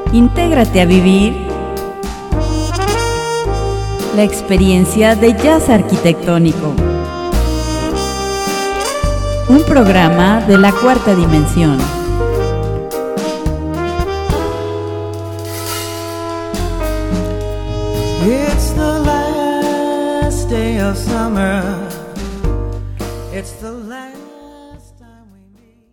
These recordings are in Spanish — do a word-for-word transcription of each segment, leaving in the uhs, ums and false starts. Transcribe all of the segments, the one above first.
Intégrate a vivir la experiencia de jazz arquitectónico. Un programa de la cuarta dimensión. It's the last day of summer. It's the last time we meet.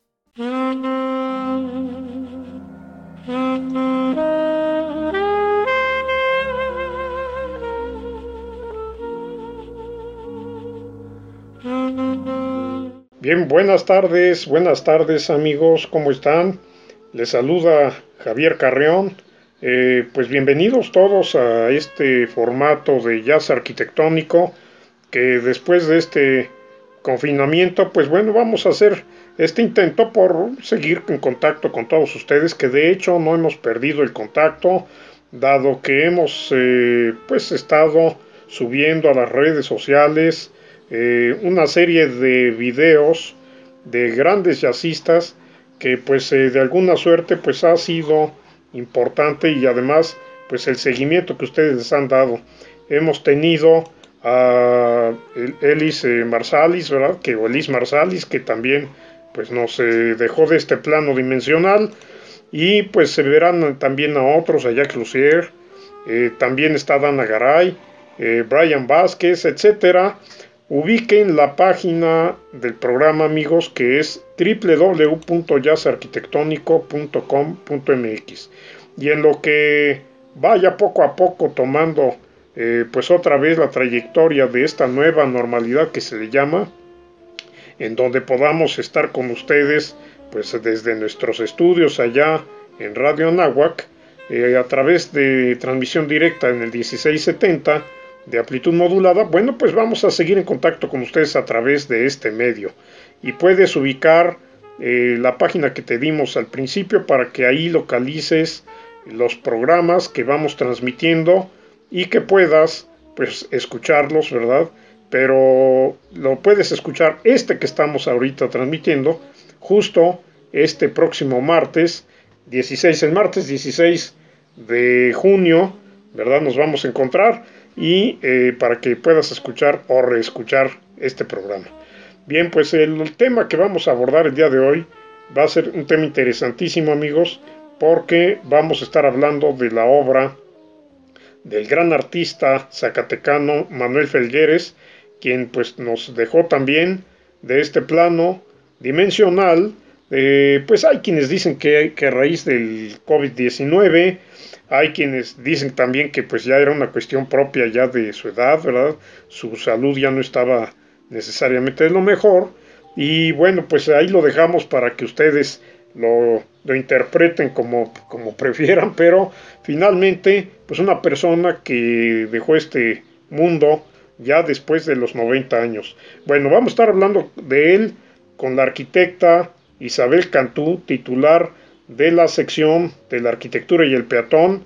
Bien, buenas tardes, buenas tardes amigos, ¿cómo están? Les saluda Javier Carreón. Eh, pues bienvenidos todos a este formato de jazz arquitectónico que después de este confinamiento, pues bueno, vamos a hacer este intento por seguir en contacto con todos ustedes, que de hecho no hemos perdido el contacto, dado que hemos eh, pues estado subiendo a las redes sociales eh, una serie de videos de grandes jazzistas que pues eh, de alguna suerte pues ha sido importante, y además pues el seguimiento que ustedes les han dado. Hemos tenido a Elis eh, Marsalis, ¿verdad? Que, o Elis Marsalis, que también pues nos eh, dejó de este plano dimensional, y pues se verán también a otros, a Jacques Lussier, eh, también está Dana Garay, eh, Brian Vázquez, etcétera. Ubiquen la página del programa, amigos, que es doble u doble u doble u punto jazz arquitectónico punto com punto m x, y en lo que vaya poco a poco tomando eh, pues otra vez la trayectoria de esta nueva normalidad que se le llama, en donde podamos estar con ustedes pues desde nuestros estudios allá en Radio Anáhuac, eh, a través de transmisión directa en el dieciséis setenta de amplitud modulada. Bueno, pues vamos a seguir en contacto con ustedes a través de este medio, y puedes ubicar eh, la página que te dimos al principio para que ahí localices los programas que vamos transmitiendo y que puedas pues escucharlos, ¿verdad? Pero lo puedes escuchar este que estamos ahorita transmitiendo justo este próximo martes dieciséis, el martes dieciséis de junio, ¿verdad? Nos vamos a encontrar, y eh, para que puedas escuchar o reescuchar este programa. Bien, pues el, el tema que vamos a abordar el día de hoy va a ser un tema interesantísimo, amigos, porque vamos a estar hablando de la obra del gran artista zacatecano Manuel Felgueres, quien pues nos dejó también de este plano dimensional. Eh, pues hay quienes dicen que, que a raíz del COVID diecinueve, hay quienes dicen también que pues ya era una cuestión propia ya de su edad, ¿verdad? Su salud ya no estaba necesariamente de lo mejor, y bueno, pues ahí lo dejamos para que ustedes lo, lo interpreten como, como prefieran, pero finalmente pues una persona que dejó este mundo ya después de los noventa años. Bueno, vamos a estar hablando de él con la arquitecta Isabel Cantú, titular de la sección de la arquitectura y el peatón.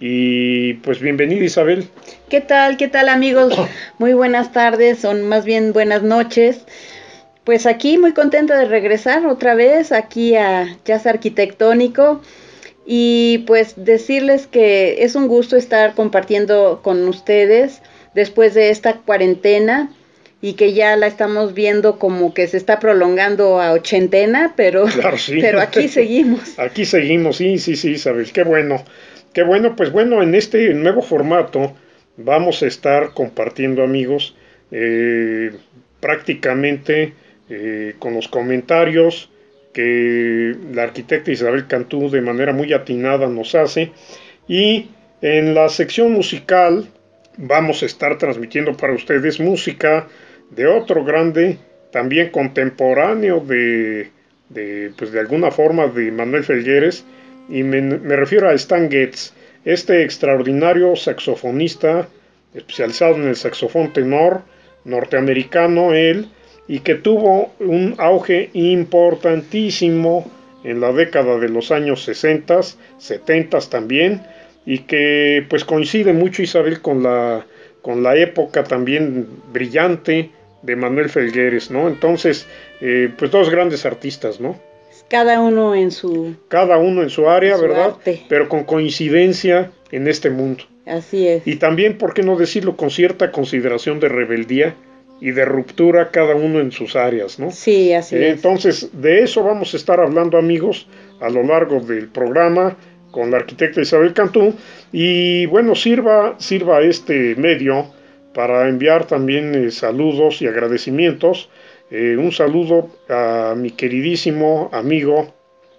Y pues bienvenida, Isabel. ¿Qué tal? ¿Qué tal, amigos? Muy buenas tardes, son más bien buenas noches. Pues aquí muy contenta de regresar otra vez aquí a Jazz Arquitectónico, y pues decirles que es un gusto estar compartiendo con ustedes después de esta cuarentena, y que ya la estamos viendo como que se está prolongando a ochentena, pero, claro, sí. pero aquí seguimos. Aquí seguimos, sí, sí, sí, Isabel, qué bueno, qué bueno. Pues bueno, en este nuevo formato vamos a estar compartiendo, amigos, eh, prácticamente eh, con los comentarios que la arquitecta Isabel Cantú de manera muy atinada nos hace, y en la sección musical vamos a estar transmitiendo para ustedes música de otro grande, también contemporáneo de, de, pues de alguna forma de Manuel Felgueres, y me, me refiero a Stan Getz, este extraordinario saxofonista especializado en el saxofón tenor, norteamericano él, y que tuvo un auge importantísimo en la década de los años sesenta, setenta también, y que pues coincide mucho, Isabel, con la, con la época también brillante de Manuel Felgueres, ¿no? Entonces, eh, pues dos grandes artistas, ¿no? Cada uno en su... Cada uno en su área, en su ¿verdad? arte. Pero con coincidencia en este mundo. Así es. Y también, ¿por qué no decirlo? Con cierta consideración de rebeldía y de ruptura cada uno en sus áreas, ¿no? Sí, así Eh, es. Entonces, de eso vamos a estar hablando, amigos, a lo largo del programa con la arquitecta Isabel Cantú. Y bueno, sirva, sirva este medio para enviar también eh, saludos y agradecimientos. Eh, un saludo a mi queridísimo amigo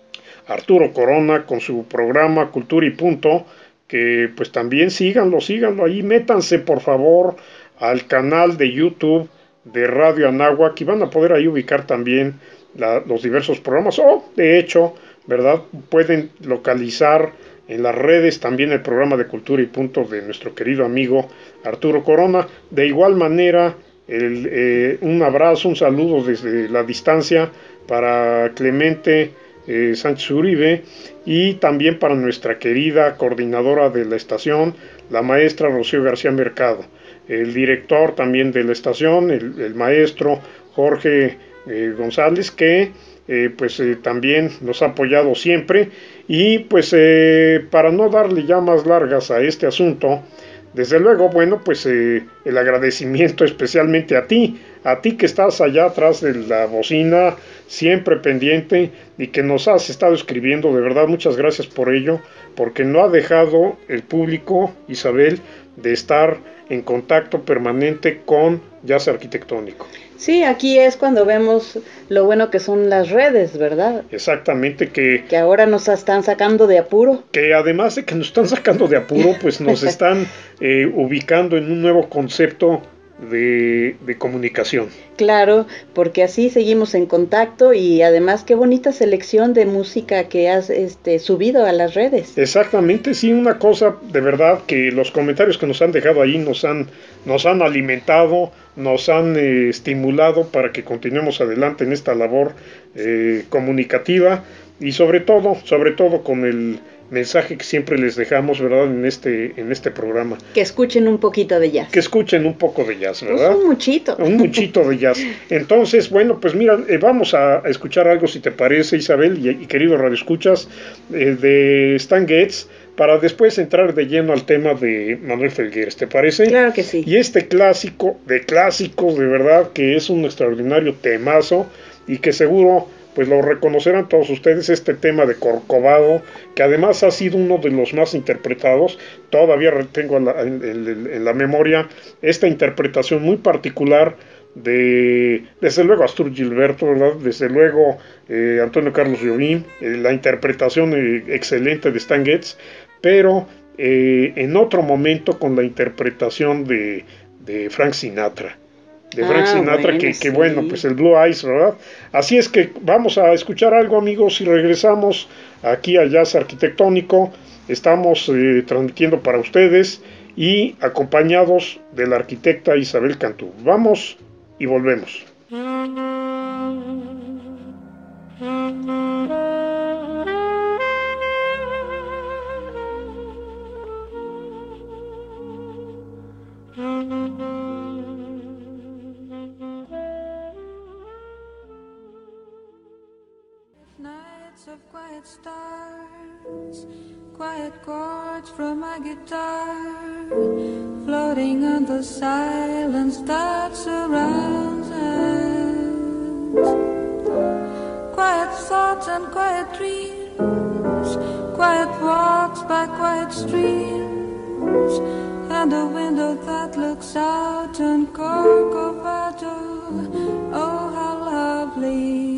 Arturo Corona con su programa Cultura y Punto, que pues también síganlo, síganlo ahí, métanse por favor al canal de YouTube de Radio Anáhuac y van a poder ahí ubicar también la, los diversos programas, o de hecho, ¿verdad? Pueden localizar en las redes también el programa de Cultura y Punto de nuestro querido amigo Arturo Corona. De igual manera, el, eh, un abrazo, un saludo desde la distancia para Clemente eh, Sánchez Uribe y también para nuestra querida coordinadora de la estación, la maestra Rocío García Mercado, el director también de la estación, el, el maestro Jorge eh, González, que eh, pues eh, también nos ha apoyado siempre. Y pues eh, para no darle ya más largas a este asunto, desde luego, bueno, pues eh, el agradecimiento especialmente a ti, a ti que estás allá atrás de la bocina, siempre pendiente y que nos has estado escribiendo, de verdad, muchas gracias por ello, porque no ha dejado el público, Isabel, de estar en contacto permanente con Jazz Arquitectónico. Sí, aquí es cuando vemos lo bueno que son las redes, ¿verdad? Exactamente, que... Que ahora nos están sacando de apuro. Que además de que nos están sacando de apuro, pues nos están eh, ubicando en un nuevo concepto de, de comunicación. Claro, porque así seguimos en contacto y además qué bonita selección de música que has este, subido a las redes. Exactamente, sí, una cosa de verdad que los comentarios que nos han dejado ahí nos han, nos han alimentado, nos han eh, estimulado para que continuemos adelante en esta labor eh, comunicativa y sobre todo, sobre todo con el mensaje que siempre les dejamos, ¿verdad? En este, en este programa. Que escuchen un poquito de jazz. Que escuchen un poco de jazz, ¿verdad? Pues un muchito. Un muchito de jazz. Entonces, bueno, pues mira, eh, vamos a, a escuchar algo, si te parece, Isabel, y, y querido radioescuchas, eh, de Stan Getz, para después entrar de lleno al tema de Manuel Felgueres, ¿te parece? Claro que sí. Y este clásico de clásicos, de verdad, que es un extraordinario temazo, y que seguro pues lo reconocerán todos ustedes, este tema de Corcovado, que además ha sido uno de los más interpretados. Todavía tengo en la, en, en, en la memoria esta interpretación muy particular de, desde luego, Astur Gilberto, ¿verdad? Desde luego eh, Antonio Carlos Jobim, eh, la interpretación eh, excelente de Stan Getz, pero eh, en otro momento con la interpretación de, de Frank Sinatra. De Frank ah, Sinatra, bueno, que, que sí. bueno, pues el Blue Eyes, ¿verdad? Así es que vamos a escuchar algo, amigos, y regresamos aquí a Jazz Arquitectónico. Estamos eh, transmitiendo para ustedes y acompañados de la arquitecta Isabel Cantú. Vamos y volvemos. Nights of quiet stars, quiet chords from my guitar, floating on the silence that surrounds us. Quiet thoughts and quiet dreams, quiet walks by quiet streams, and a window that looks out on Corcovado. Oh, how lovely.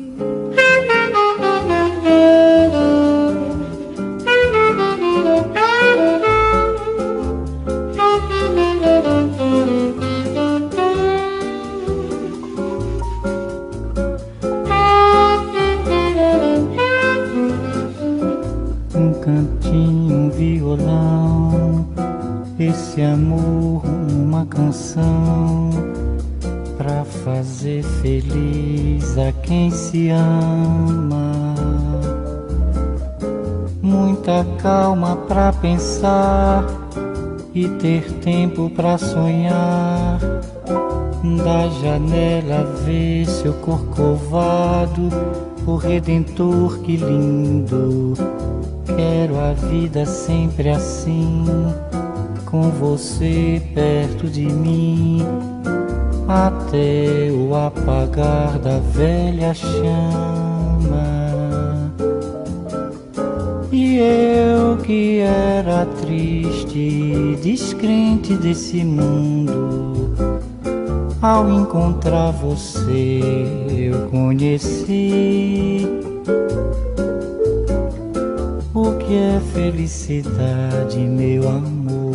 Um cantinho, um violão, esse amor, uma canção, pra fazer feliz a quem se ama. Muita calma pra pensar e ter tempo pra sonhar. Da janela ver seu Corcovado O Redentor, que lindo. Quero a vida sempre assim, com você perto de mim, até o apagar da velha chama. E eu que era triste, descrente desse mundo, ao encontrar você eu conheci o que é felicidade, meu amor.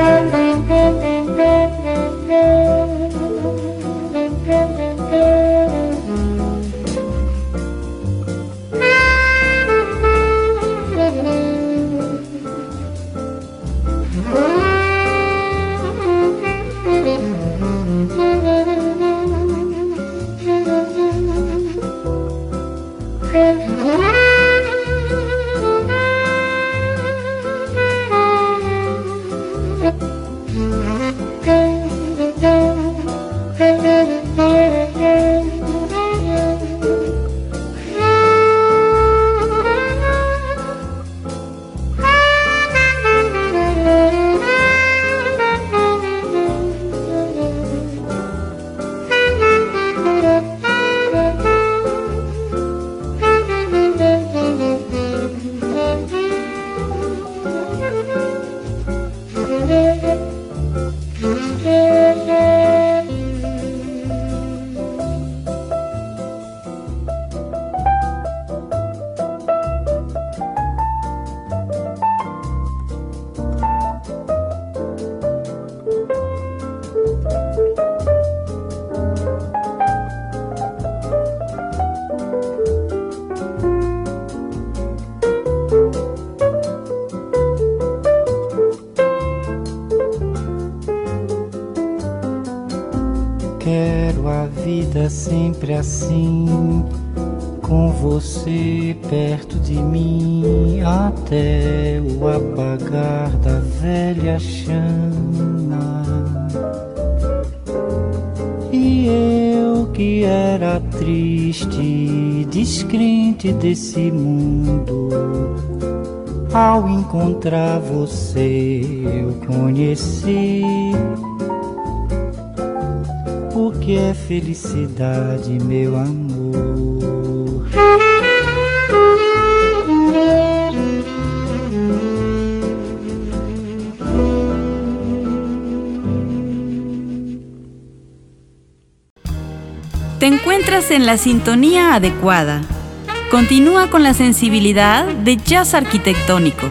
Quero a vida sempre assim, com você perto de mim, até o apagar da velha chama. E eu que era triste, descrente desse mundo, ao encontrar você eu conheci o que é felicidade, meu amor. Te encuentras en la sintonía adecuada. Continúa con la sensibilidad de jazz arquitectónico.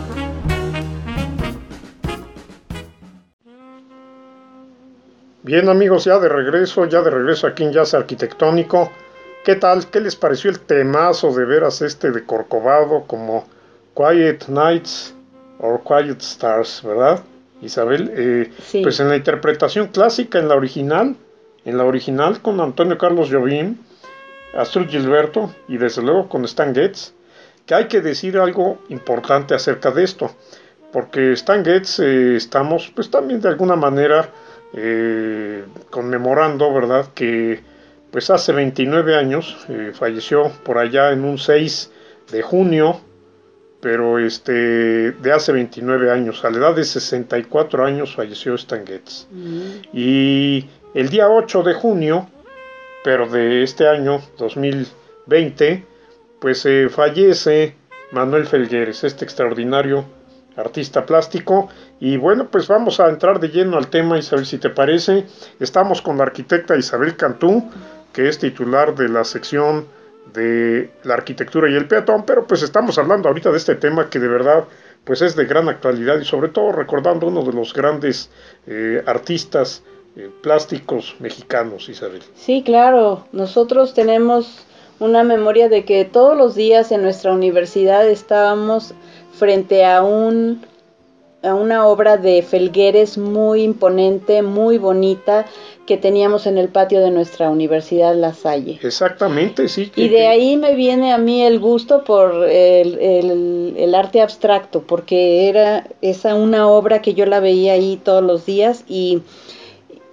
Bien amigos, ya de regreso, ya de regreso aquí en Jazz Arquitectónico. ¿Qué tal? ¿Qué les pareció el temazo de veras este de Corcovado como Quiet Nights or Quiet Stars, ¿verdad? Isabel, eh, Sí. pues en la interpretación clásica, en la original, en la original con Antonio Carlos Jobim, Astrud Gilberto y desde luego con Stan Getz, que hay que decir algo importante acerca de esto, porque Stan Getz eh, estamos pues también de alguna manera eh, conmemorando, ¿verdad?, que pues hace veintinueve años eh, falleció por allá en un seis de junio, pero este de hace veintinueve años, a la edad de sesenta y cuatro años falleció Stan Getz. Mm. Y el día ocho de junio, pero de este año dos mil veinte, pues eh, fallece Manuel Felgueres, este extraordinario artista plástico. Y bueno, pues vamos a entrar de lleno al tema, Isabel, si te parece. Estamos con la arquitecta Isabel Cantú, que es titular de la sección de la arquitectura y el peatón, pero pues estamos hablando ahorita de este tema que de verdad pues es de gran actualidad y sobre todo recordando uno de los grandes eh, artistas eh, plásticos mexicanos, Isabel. Sí, claro, nosotros tenemos una memoria de que todos los días en nuestra universidad estábamos frente a un a una obra de Felgueres muy imponente, muy bonita, que teníamos en el patio de nuestra universidad La Salle. Exactamente, sí. Que, y de ahí me viene a mí el gusto por el, el, el arte abstracto, porque era esa una obra que yo la veía ahí todos los días y,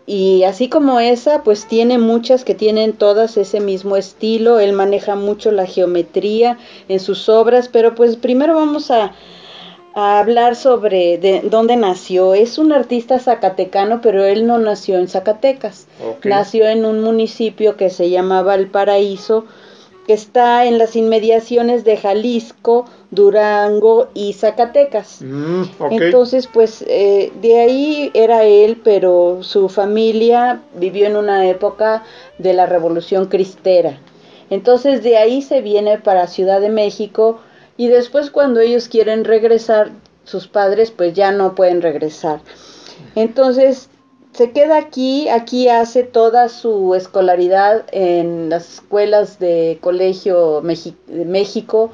y así como esa, pues tiene muchas que tienen todas ese mismo estilo. Él maneja mucho la geometría en sus obras, pero pues primero vamos a, a hablar sobre de dónde nació. Es un artista zacatecano, pero él no nació en Zacatecas. Okay. Nació en un municipio que se llama Valparaíso, que está en las inmediaciones de Jalisco, Durango y Zacatecas. Mm, okay. Entonces, pues eh, de ahí era él, pero su familia vivió en una época de la Revolución Cristera. Entonces de ahí se viene para Ciudad de México, y después cuando ellos quieren regresar, sus padres pues ya no pueden regresar. Entonces se queda aquí, aquí hace toda su escolaridad en las escuelas de Colegio Mexi- de México,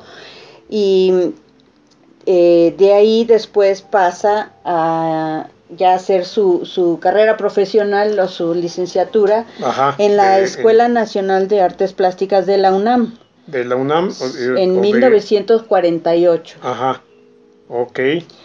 y eh, de ahí después pasa a ya hacer su, su carrera profesional o su licenciatura Ajá, en la de, Escuela en, Nacional de Artes Plásticas de la UNAM. De la UNAM. O, En o mil novecientos cuarenta y ocho. De, ajá, ok.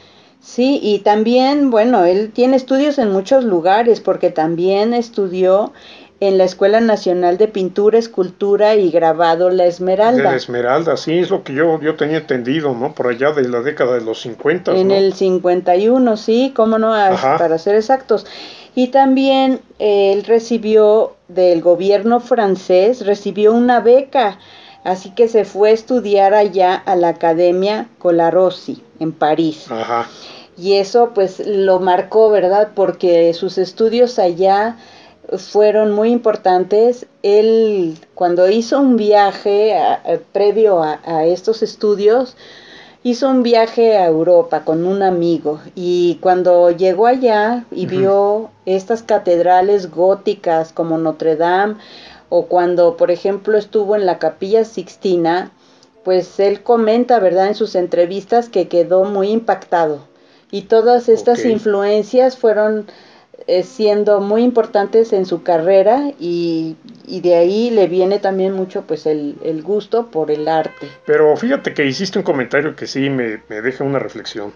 Sí, y también, bueno, él tiene estudios en muchos lugares, porque también estudió en la Escuela Nacional de Pintura, Escultura y Grabado La Esmeralda. De la Esmeralda, sí, es lo que yo, yo tenía entendido, ¿no? Por allá de la década de los cincuenta, En ¿no? el cincuenta y uno, sí, cómo no, Ajá. para ser exactos. Y también eh, él recibió del gobierno francés, recibió una beca, así que se fue a estudiar allá a la Academia Colarossi, en París. Ajá. Y eso pues lo marcó, ¿verdad? Porque sus estudios allá fueron muy importantes. Él, cuando hizo un viaje a, a, previo a, a estos estudios, hizo un viaje a Europa con un amigo, y cuando llegó allá y uh-huh. vio estas catedrales góticas como Notre Dame, o cuando por ejemplo estuvo en la Capilla Sixtina, pues él comenta, ¿verdad?, en sus entrevistas que quedó muy impactado, y todas estas okay. influencias fueron eh, siendo muy importantes en su carrera, y, y de ahí le viene también mucho pues el, el gusto por el arte. Pero fíjate que hiciste un comentario que sí me, me deja una reflexión,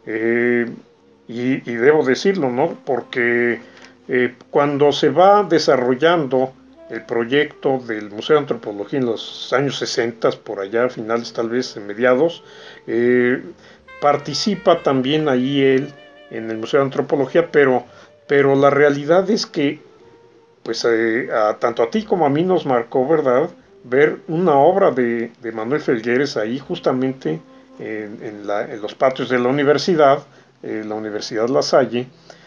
eh, y, y debo decirlo, ¿no? Porque eh, cuando se va desarrollando el proyecto del Museo de Antropología en los años sesenta, por allá, finales tal vez, mediados, eh, participa también ahí él en el Museo de Antropología, pero, pero la realidad es que pues eh, a, tanto a ti como a mí nos marcó, ¿verdad?, ver una obra de, de Manuel Felgueres ahí justamente en, en, la, en los patios de la universidad, eh, la Universidad La Salle,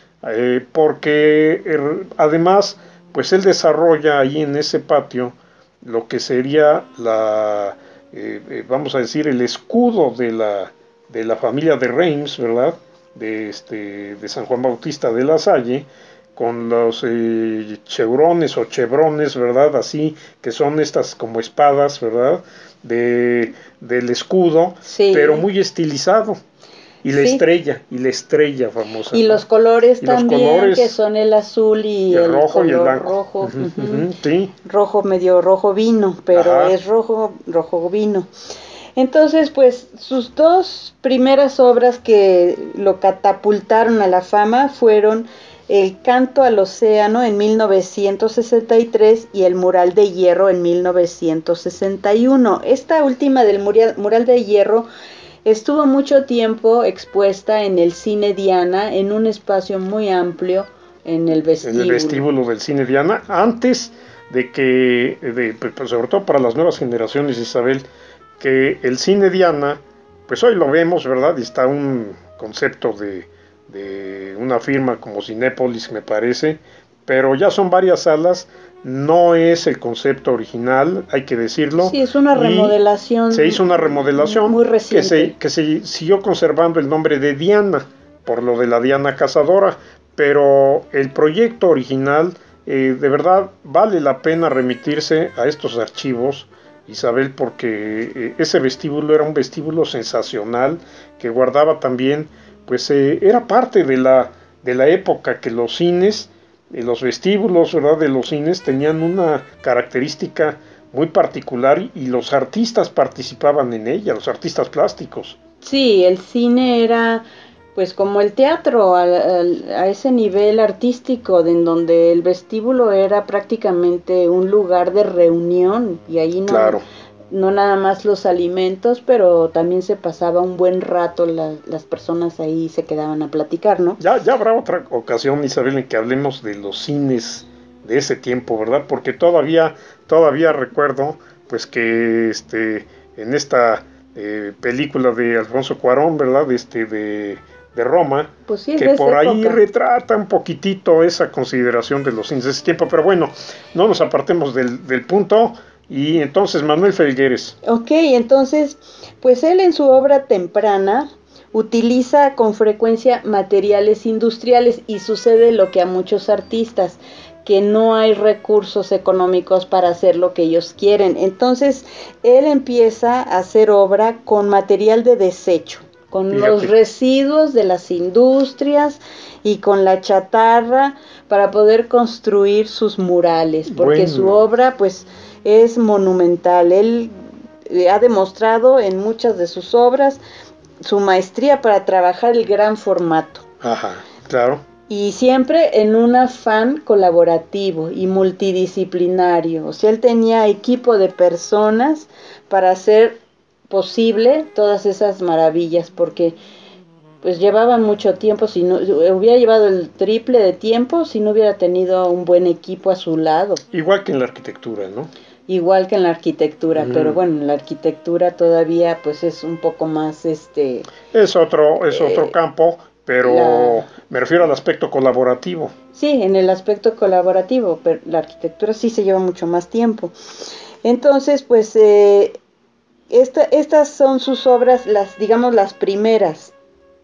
eh, porque er, además pues él desarrolla ahí en ese patio lo que sería la, eh, eh, vamos a decir, el escudo de la, de la familia de Reims, ¿verdad?, de, este, de San Juan Bautista de La Salle, con los eh, chevrones o chevrones, ¿verdad?, así, que son estas como espadas, ¿verdad?, de, del escudo, sí. pero muy estilizado. Y la sí. estrella, y la estrella famosa. Y ¿no? los colores y también, los colores, que son el azul y el, el rojo color y el blanco. rojo. Uh-huh, uh-huh. Uh-huh, sí. Rojo, medio rojo vino, pero Ajá. es rojo, rojo vino. Entonces, pues, sus dos primeras obras que lo catapultaron a la fama fueron El Canto al Océano en mil novecientos sesenta y tres y El Mural de Hierro en mil novecientos sesenta y uno. Esta última del mural, mural de Hierro estuvo mucho tiempo expuesta en el Cine Diana, en un espacio muy amplio en el vestíbulo. En el vestíbulo del Cine Diana, antes de que, de, pues, sobre todo para las nuevas generaciones, Isabel, que el Cine Diana, pues hoy lo vemos, ¿verdad? Y está un concepto de, de una firma como Cinépolis, me parece, pero ya son varias salas. No es el concepto original, hay que decirlo. Sí, es una remodelación. Se hizo una remodelación muy reciente. Que se, que se siguió conservando el nombre de Diana, por lo de la Diana Cazadora, pero el proyecto original, eh, de verdad, vale la pena remitirse a estos archivos, Isabel, porque eh, ese vestíbulo era un vestíbulo sensacional, que guardaba también, pues eh, era parte de la, de la época que los cines, los vestíbulos, ¿verdad?, de los cines tenían una característica muy particular, y los artistas participaban en ella, los artistas plásticos. Sí, el cine era pues como el teatro, a, a, a ese nivel artístico, de en donde el vestíbulo era prácticamente un lugar de reunión, y ahí no, Claro. no nada más los alimentos, pero también se pasaba un buen rato, la, las personas ahí se quedaban a platicar, ¿no? Ya, ya habrá otra ocasión, Isabel, en que hablemos de los cines de ese tiempo, ¿verdad? Porque todavía, todavía recuerdo, pues que este, en esta eh, película de Alfonso Cuarón, ¿verdad? Este, de, de Roma, Pues sí, es que de esa por ahí época. retrata un poquitito esa consideración de los cines de ese tiempo, pero bueno, no nos apartemos del, del punto. Y entonces Manuel Felgueres. Ok, entonces, pues él en su obra temprana utiliza con frecuencia materiales industriales, y sucede lo que a muchos artistas, que no hay recursos económicos para hacer lo que ellos quieren. Entonces, él empieza a hacer obra con material de desecho, con Fíjate. los residuos de las industrias y con la chatarra, para poder construir sus murales, porque Bueno. su obra pues es monumental. Él eh, ha demostrado en muchas de sus obras su maestría para trabajar el gran formato. Ajá, claro. Y siempre en un afán colaborativo y multidisciplinario. O sea, él tenía equipo de personas para hacer posible todas esas maravillas, porque pues llevaban mucho tiempo. Si no hubiera llevado el triple de tiempo, si no hubiera tenido un buen equipo a su lado. Igual que en la arquitectura, ¿no? Igual que en la arquitectura, Mm. pero bueno, en la arquitectura todavía pues es un poco más este... Es otro, es otro Eh, campo, pero la- me refiero al aspecto colaborativo. Sí, en el aspecto colaborativo, pero la arquitectura sí se lleva mucho más tiempo. Entonces, pues, eh, esta, estas son sus obras, las, digamos, las primeras.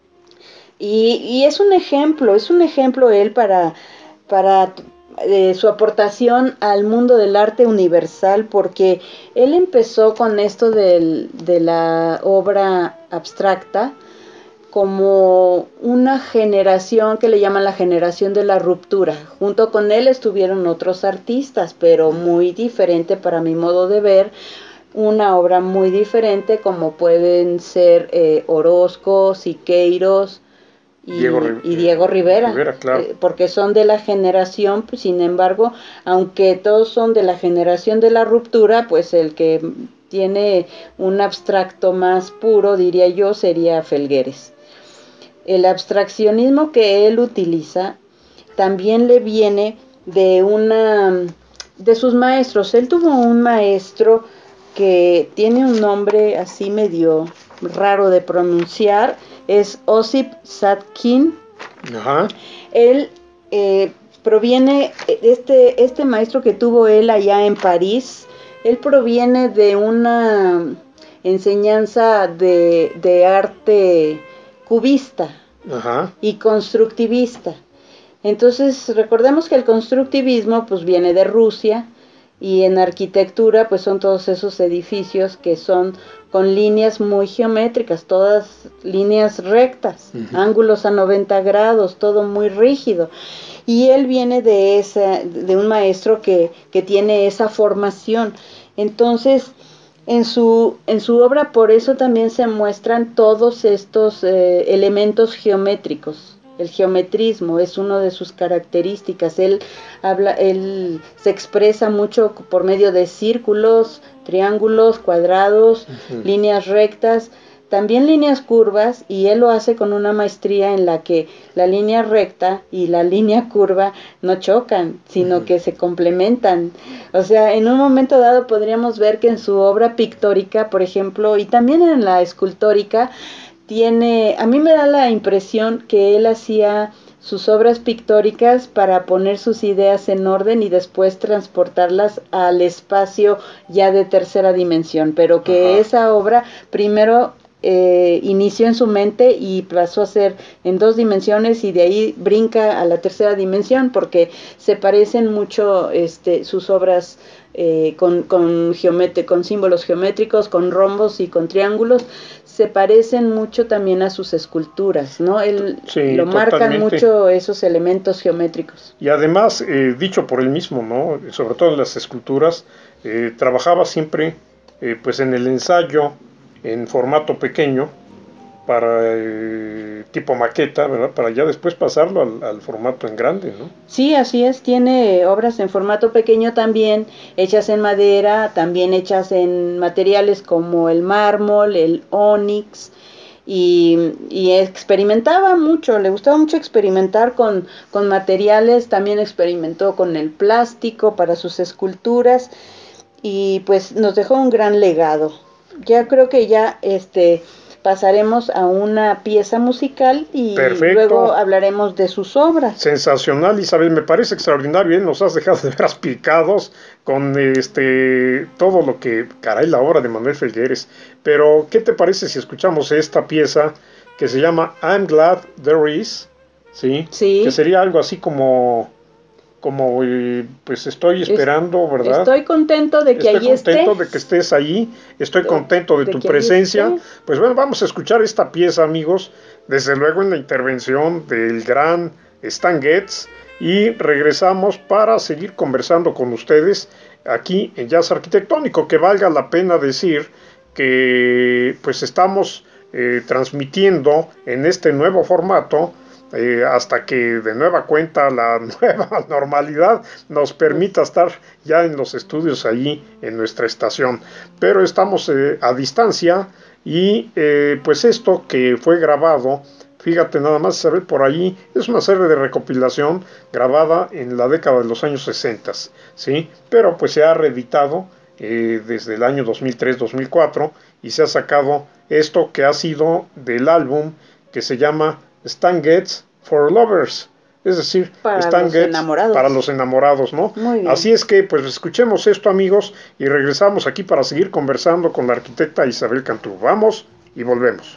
Y, y es un ejemplo, es un ejemplo él para, para eh, su aportación al mundo del arte universal, porque él empezó con esto del, de la obra abstracta como una generación que le llaman la generación de la ruptura. Junto con él estuvieron otros artistas, pero muy diferente para mi modo de ver, una obra muy diferente, como pueden ser eh, Orozco, Siqueiros y Diego Diego, Ri- y Diego Rivera, Rivera, claro. eh, porque son de la generación, pues, sin embargo, aunque todos son de la generación de la ruptura, pues el que tiene un abstracto más puro, diría yo, sería Felgueres. El abstraccionismo que él utiliza también le viene de una de sus maestros. Él tuvo un maestro que tiene un nombre así medio raro de pronunciar, es Osip Sadkin. Ajá. Él eh, proviene, este, este maestro que tuvo él allá en París, él proviene de una enseñanza de, de arte cubista Ajá. y constructivista. Entonces, recordemos que el constructivismo pues viene de Rusia, y en arquitectura pues son todos esos edificios que son con líneas muy geométricas, todas líneas rectas, Ujú. ángulos a noventa grados, todo muy rígido. Y él viene de esa, de un maestro que, que tiene esa formación. Entonces, en su, en su obra por eso también se muestran todos estos eh, elementos geométricos. El geometrismo es una de sus características. Él habla, él se expresa mucho por medio de círculos, triángulos, cuadrados, Ujú. líneas rectas, también líneas curvas, y él lo hace con una maestría en la que la línea recta y la línea curva no chocan, sino Ujú. que se complementan. O sea, en un momento dado podríamos ver que en su obra pictórica, por ejemplo, y también en la escultórica, tiene, a mí me da la impresión que él hacía sus obras pictóricas para poner sus ideas en orden y después transportarlas al espacio ya de tercera dimensión, pero que Ajá. esa obra primero eh, inició en su mente y pasó a ser en dos dimensiones, y de ahí brinca a la tercera dimensión, porque se parecen mucho este, sus obras eh, con, con, geomet- con símbolos geométricos, con rombos y con triángulos, se parecen mucho también a sus esculturas, ¿no? Él Sí, lo marcan totalmente. mucho esos elementos geométricos. Y además, eh, dicho por él mismo, ¿no? Sobre todo en las esculturas, eh, trabajaba siempre eh, pues en el ensayo en formato pequeño, para eh, tipo maqueta, ¿verdad? Para ya después pasarlo al, al formato en grande, ¿no? Sí, así es, tiene obras en formato pequeño también, hechas en madera, también hechas en materiales como el mármol, el ónix, y, y experimentaba mucho, le gustaba mucho experimentar con, con materiales, también experimentó con el plástico para sus esculturas, y pues nos dejó un gran legado. Ya creo que ya este pasaremos a una pieza musical y Perfecto. luego hablaremos de sus obras. Sensacional, Isabel, me parece extraordinario, ¿eh? Nos has dejado de veras picados con este todo lo que, caray, la obra de Manuel Felgueres. Pero, ¿qué te parece si escuchamos esta pieza que se llama I'm Glad There Is? ¿Sí? Sí. Que sería algo así como, como eh, pues estoy esperando, ¿verdad? Estoy contento de que Estoy allí contento esté. de que estés ahí, estoy De- contento de, de tu que allí presencia. esté. Pues bueno, vamos a escuchar esta pieza, amigos, desde luego en la intervención del gran Stan Getz, y regresamos para seguir conversando con ustedes aquí en Jazz Arquitectónico, que valga la pena decir que pues estamos eh, transmitiendo en este nuevo formato eh, hasta que de nueva cuenta la nueva normalidad nos permita estar ya en los estudios allí en nuestra estación. Pero estamos eh, a distancia y eh, pues esto que fue grabado, fíjate nada más, Isabel, por allí es una serie de recopilación grabada en la década de los años sesenta, ¿sí? Pero pues se ha reeditado eh, desde el año dos mil tres dos mil cuatro y se ha sacado esto que ha sido del álbum que se llama Stan Getz for Lovers, es decir, Para Stan los Getz enamorados. para los enamorados, ¿no? Muy bien. Así es que pues escuchemos esto, amigos, y regresamos aquí para seguir conversando con la arquitecta Isabel Cantú. Vamos y volvemos.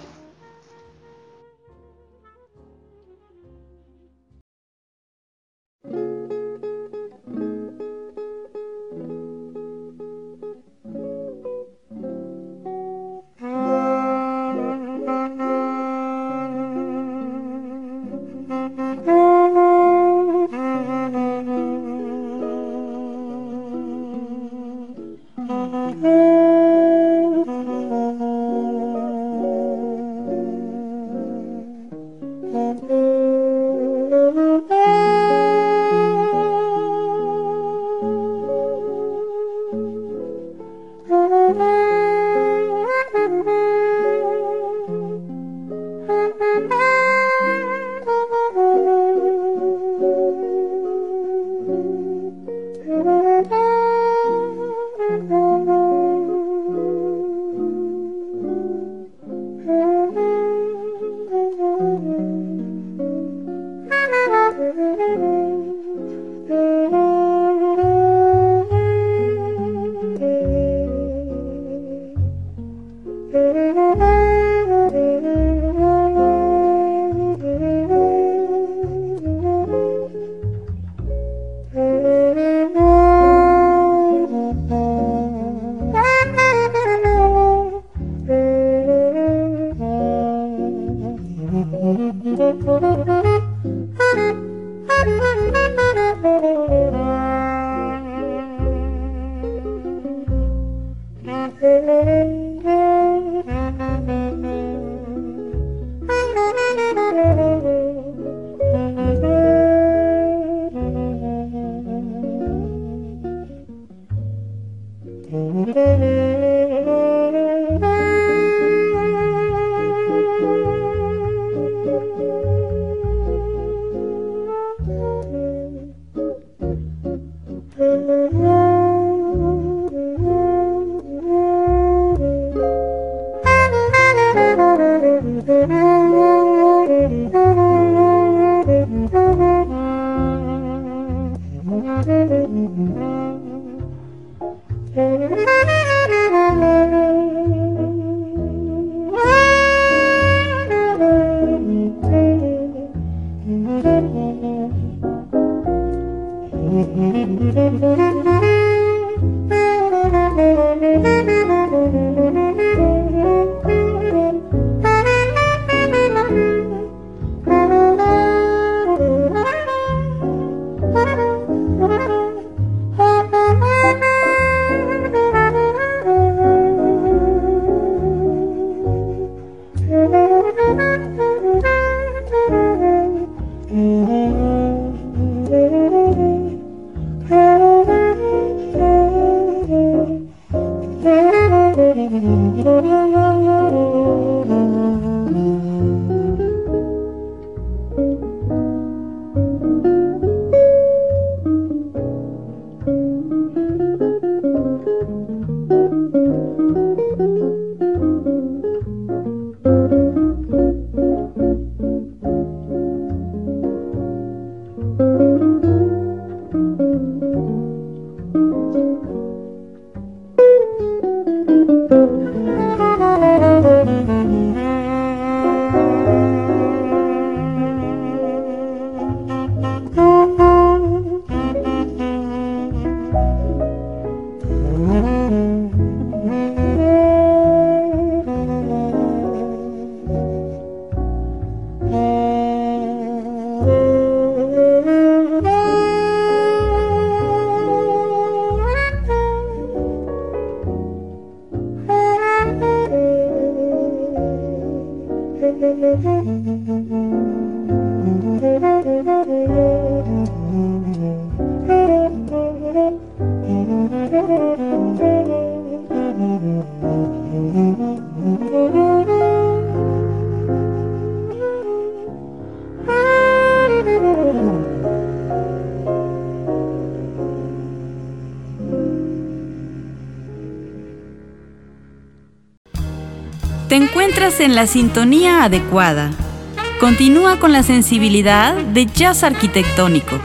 Te encuentras en la sintonía adecuada. Continúa con la sensibilidad de jazz arquitectónico.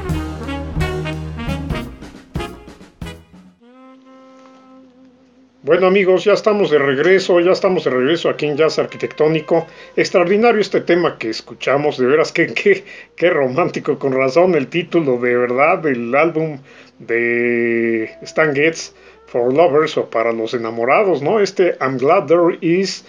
Bueno amigos, ya estamos de regreso, ya estamos de regreso aquí en Jazz Arquitectónico. Extraordinario este tema que escuchamos, de veras, qué, qué, qué romántico, con razón el título de verdad del álbum de Stan Getz, For Lovers, o para los enamorados, ¿no? Este I'm Glad There Is,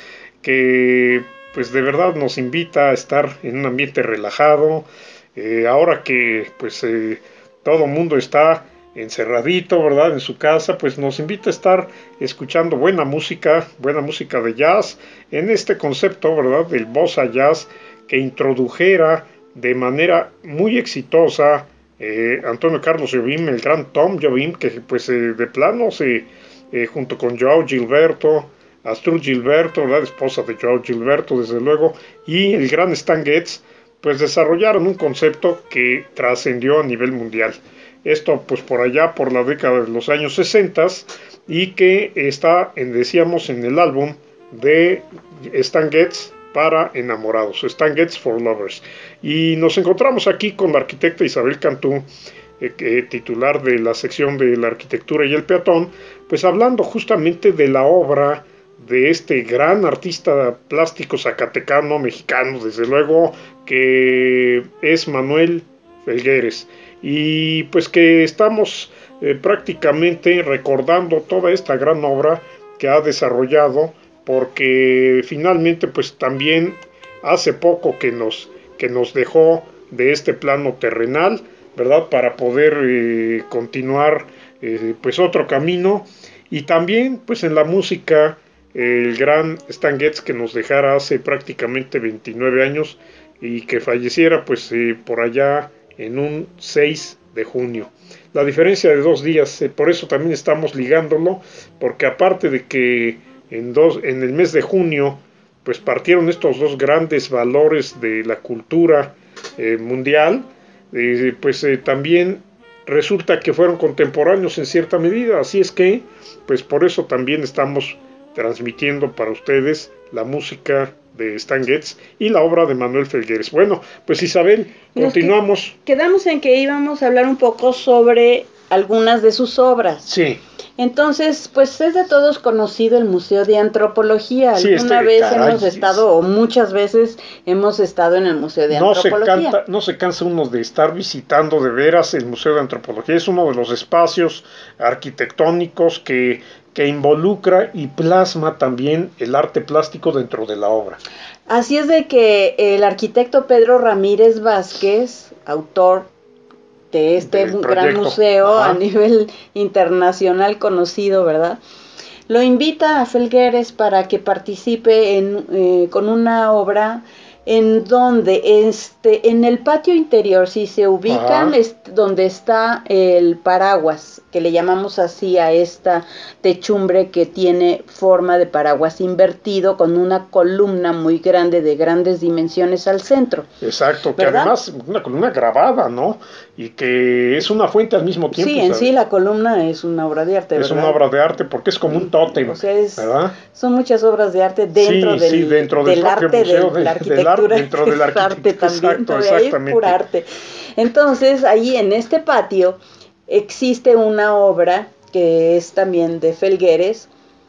que pues de verdad nos invita a estar en un ambiente relajado, eh, ahora que pues eh, todo el mundo está encerradito, ¿verdad?, en su casa, pues nos invita a estar escuchando buena música, buena música de jazz, en este concepto, ¿verdad?, del bossa jazz, que introdujera de manera muy exitosa eh, Antonio Carlos Jobim, el gran Tom Jobim, que pues eh, de plano se, eh, junto con Joao Gilberto, Astrud Gilberto, ¿verdad?, esposa de Joao Gilberto, desde luego, y el gran Stan Getz, pues desarrollaron un concepto que trascendió a nivel mundial. Esto pues por allá, por la década de los años sesenta, y que está, en, decíamos, en el álbum de Stan Getz para enamorados, Stan Getz for Lovers. Y nos encontramos aquí con la arquitecta Isabel Cantú, eh, eh, titular de la sección de la arquitectura y el peatón, pues hablando justamente de la obra de este gran artista plástico zacatecano, mexicano, desde luego, que es Manuel Felgueres, y pues que estamos eh, prácticamente recordando toda esta gran obra que ha desarrollado, porque finalmente pues también hace poco que nos, que nos dejó de este plano terrenal, ¿verdad?, para poder eh, continuar eh, pues otro camino. Y también pues en la música, el gran Stan Getz, que nos dejara hace prácticamente veintinueve años y que falleciera pues eh, por allá en un seis de junio. La diferencia de dos días, eh, por eso también estamos ligándolo, porque aparte de que en, dos, en el mes de junio pues partieron estos dos grandes valores de la cultura eh, mundial, eh, pues eh, también resulta que fueron contemporáneos en cierta medida, así es que pues por eso también estamos transmitiendo para ustedes la música de Stan Getz y la obra de Manuel Felgueres. Bueno, pues Isabel, continuamos. Que, quedamos en que íbamos a hablar un poco sobre algunas de sus obras. Sí. Entonces, pues es de todos conocido el Museo de Antropología. Sí, Alguna este, vez caray, hemos estado, o muchas veces hemos estado en el Museo de no Antropología. Se canta, no se cansa uno de estar visitando de veras el Museo de Antropología. Es uno de los espacios arquitectónicos que, que involucra y plasma también el arte plástico dentro de la obra. Así es de que el arquitecto Pedro Ramírez Vázquez, autor de este gran museo, ajá, a nivel internacional conocido, ¿verdad?, lo invita a Felgueres para que participe en, eh, con una obra en donde este, en el patio interior, si se ubican, es donde está el paraguas, que le llamamos así a esta techumbre que tiene forma de paraguas invertido, con una columna muy grande de grandes dimensiones al centro. Exacto, que ¿verdad? Además una columna grabada, ¿no? Y que es una fuente al mismo tiempo. Sí, en ¿sabes? Sí la columna es una obra de arte, es ¿verdad? una obra de arte porque es como un tótem, o sea, es, ¿verdad? Son muchas obras de arte dentro, sí, del, sí, dentro del, del arte, museo, de la arquitectura, del dentro del es arte también, exacto, exactamente. Es pura arte. Entonces, ahí en este patio existe una obra que es también de Felgueres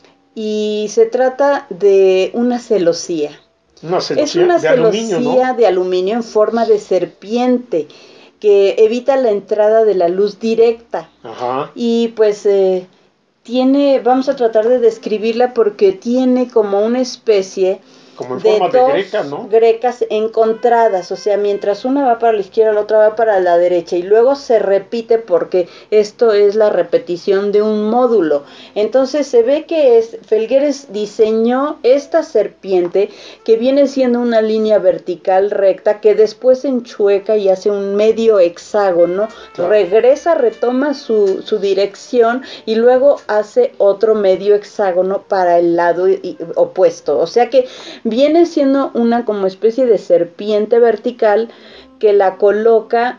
y se trata de una celosía. Una celosía es una de celosía aluminio, ¿no? de aluminio en forma de serpiente que evita la entrada de la luz directa. Ajá. Y pues eh, tiene, vamos a tratar de describirla porque tiene como una especie como en de forma de dos greca, ¿no? grecas encontradas, o sea, mientras una va para la izquierda, la otra va para la derecha, y luego se repite porque esto es la repetición de un módulo. Entonces se ve que es, Felgueres diseñó esta serpiente que viene siendo una línea vertical recta que después se enchueca y hace un medio hexágono, Claro. regresa, retoma su, su dirección y luego hace otro medio hexágono para el lado y- opuesto. O sea que viene siendo una como especie de serpiente vertical que la coloca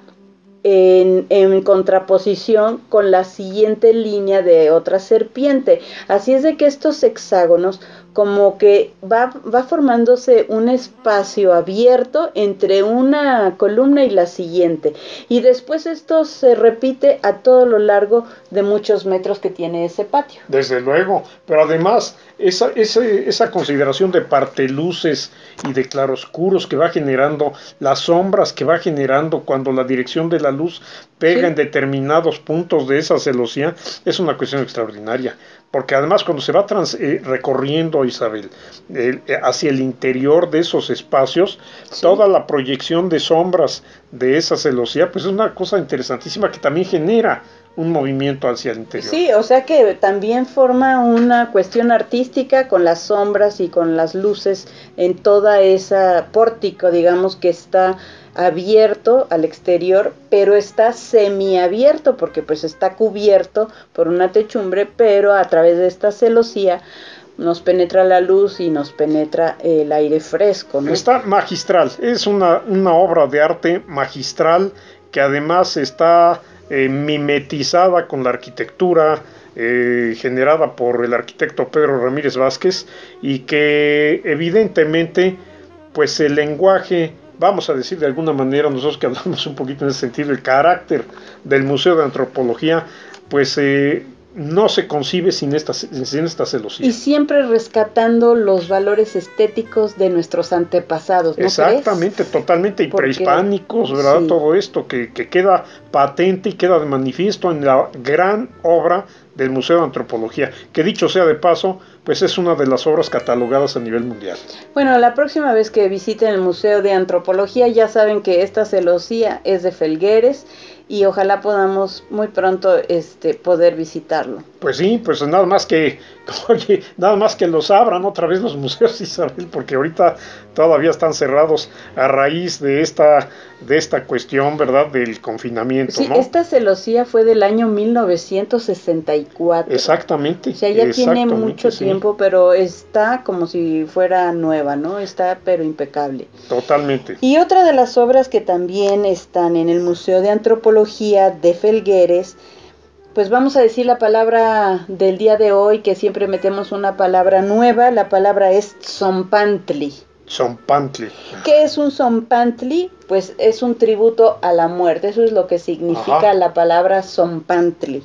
en, en contraposición con la siguiente línea de otra serpiente. Así es de que estos hexágonos como que va, va formándose un espacio abierto entre una columna y la siguiente. Y después esto se repite a todo lo largo de muchos metros que tiene ese patio. Desde luego, pero además esa, ese, esa consideración de parteluces y de claroscuros que va generando, las sombras que va generando cuando la dirección de la luz pega Sí. en determinados puntos de esa celosía, es una cuestión extraordinaria. Porque además cuando se va trans, eh, recorriendo, Isabel, eh, hacia el interior de esos espacios, Sí. toda la proyección de sombras de esa celosía, pues es una cosa interesantísima que también genera un movimiento hacia el interior. Sí, o sea que también forma una cuestión artística con las sombras y con las luces en toda esa pórtico, digamos, que está abierto al exterior, pero está semiabierto porque pues está cubierto por una techumbre, pero a través de esta celosía nos penetra la luz y nos penetra el aire fresco, ¿no? Está magistral, es una, una obra de arte magistral que además está eh, mimetizada con la arquitectura eh, generada por el arquitecto Pedro Ramírez Vázquez y que evidentemente pues el lenguaje, vamos a decir de alguna manera, nosotros que hablamos un poquito en ese sentido, el carácter del Museo de Antropología, pues eh, no se concibe sin esta, sin esta celosía. Y siempre rescatando los valores estéticos de nuestros antepasados, ¿no Exactamente, crees? totalmente, y Porque, prehispánicos, ¿verdad? sí. Todo esto que, que queda patente y queda de manifiesto en la gran obra del Museo de Antropología, que dicho sea de paso, pues es una de las obras catalogadas a nivel mundial. Bueno, la próxima vez que visiten el Museo de Antropología ya saben que esta celosía es de Felgueres y ojalá podamos muy pronto este poder visitarlo. Pues sí, pues nada más que, oye, nada más que los abran otra vez los museos, Isabel, porque ahorita todavía están cerrados a raíz de esta, de esta cuestión, ¿verdad?, del confinamiento, Sí, ¿no? esta celosía fue del año mil novecientos sesenta y cuatro. Exactamente. O sea, ya tiene exactamente, mucho sí. tiempo, pero está como si fuera nueva, ¿no? Está pero impecable. Totalmente. Y otra de las obras que también están en el Museo de Antropología de Felgueres, pues vamos a decir la palabra del día de hoy, que siempre metemos una palabra nueva, la palabra es Zompantli. Zompantli. ¿Qué es un Zompantli? Pues es un tributo a la muerte, eso es lo que significa Ajá. la palabra Zompantli.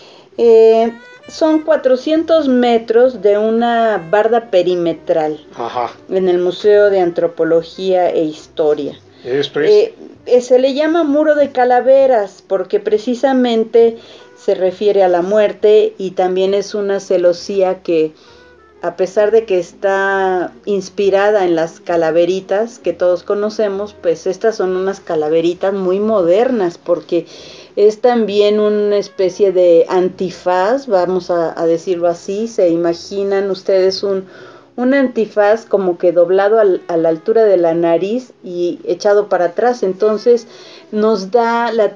Eh, son cuatrocientos metros de una barda perimetral Ajá. en el Museo de Antropología e Historia. Esto es. Eh, eh, se le llama muro de calaveras porque precisamente se refiere a la muerte y también es una celosía que, a pesar de que está inspirada en las calaveritas que todos conocemos, pues estas son unas calaveritas muy modernas porque es también una especie de antifaz, vamos a, a decirlo así. Se imaginan ustedes un, un antifaz como que doblado al, a la altura de la nariz y echado para atrás, entonces nos da la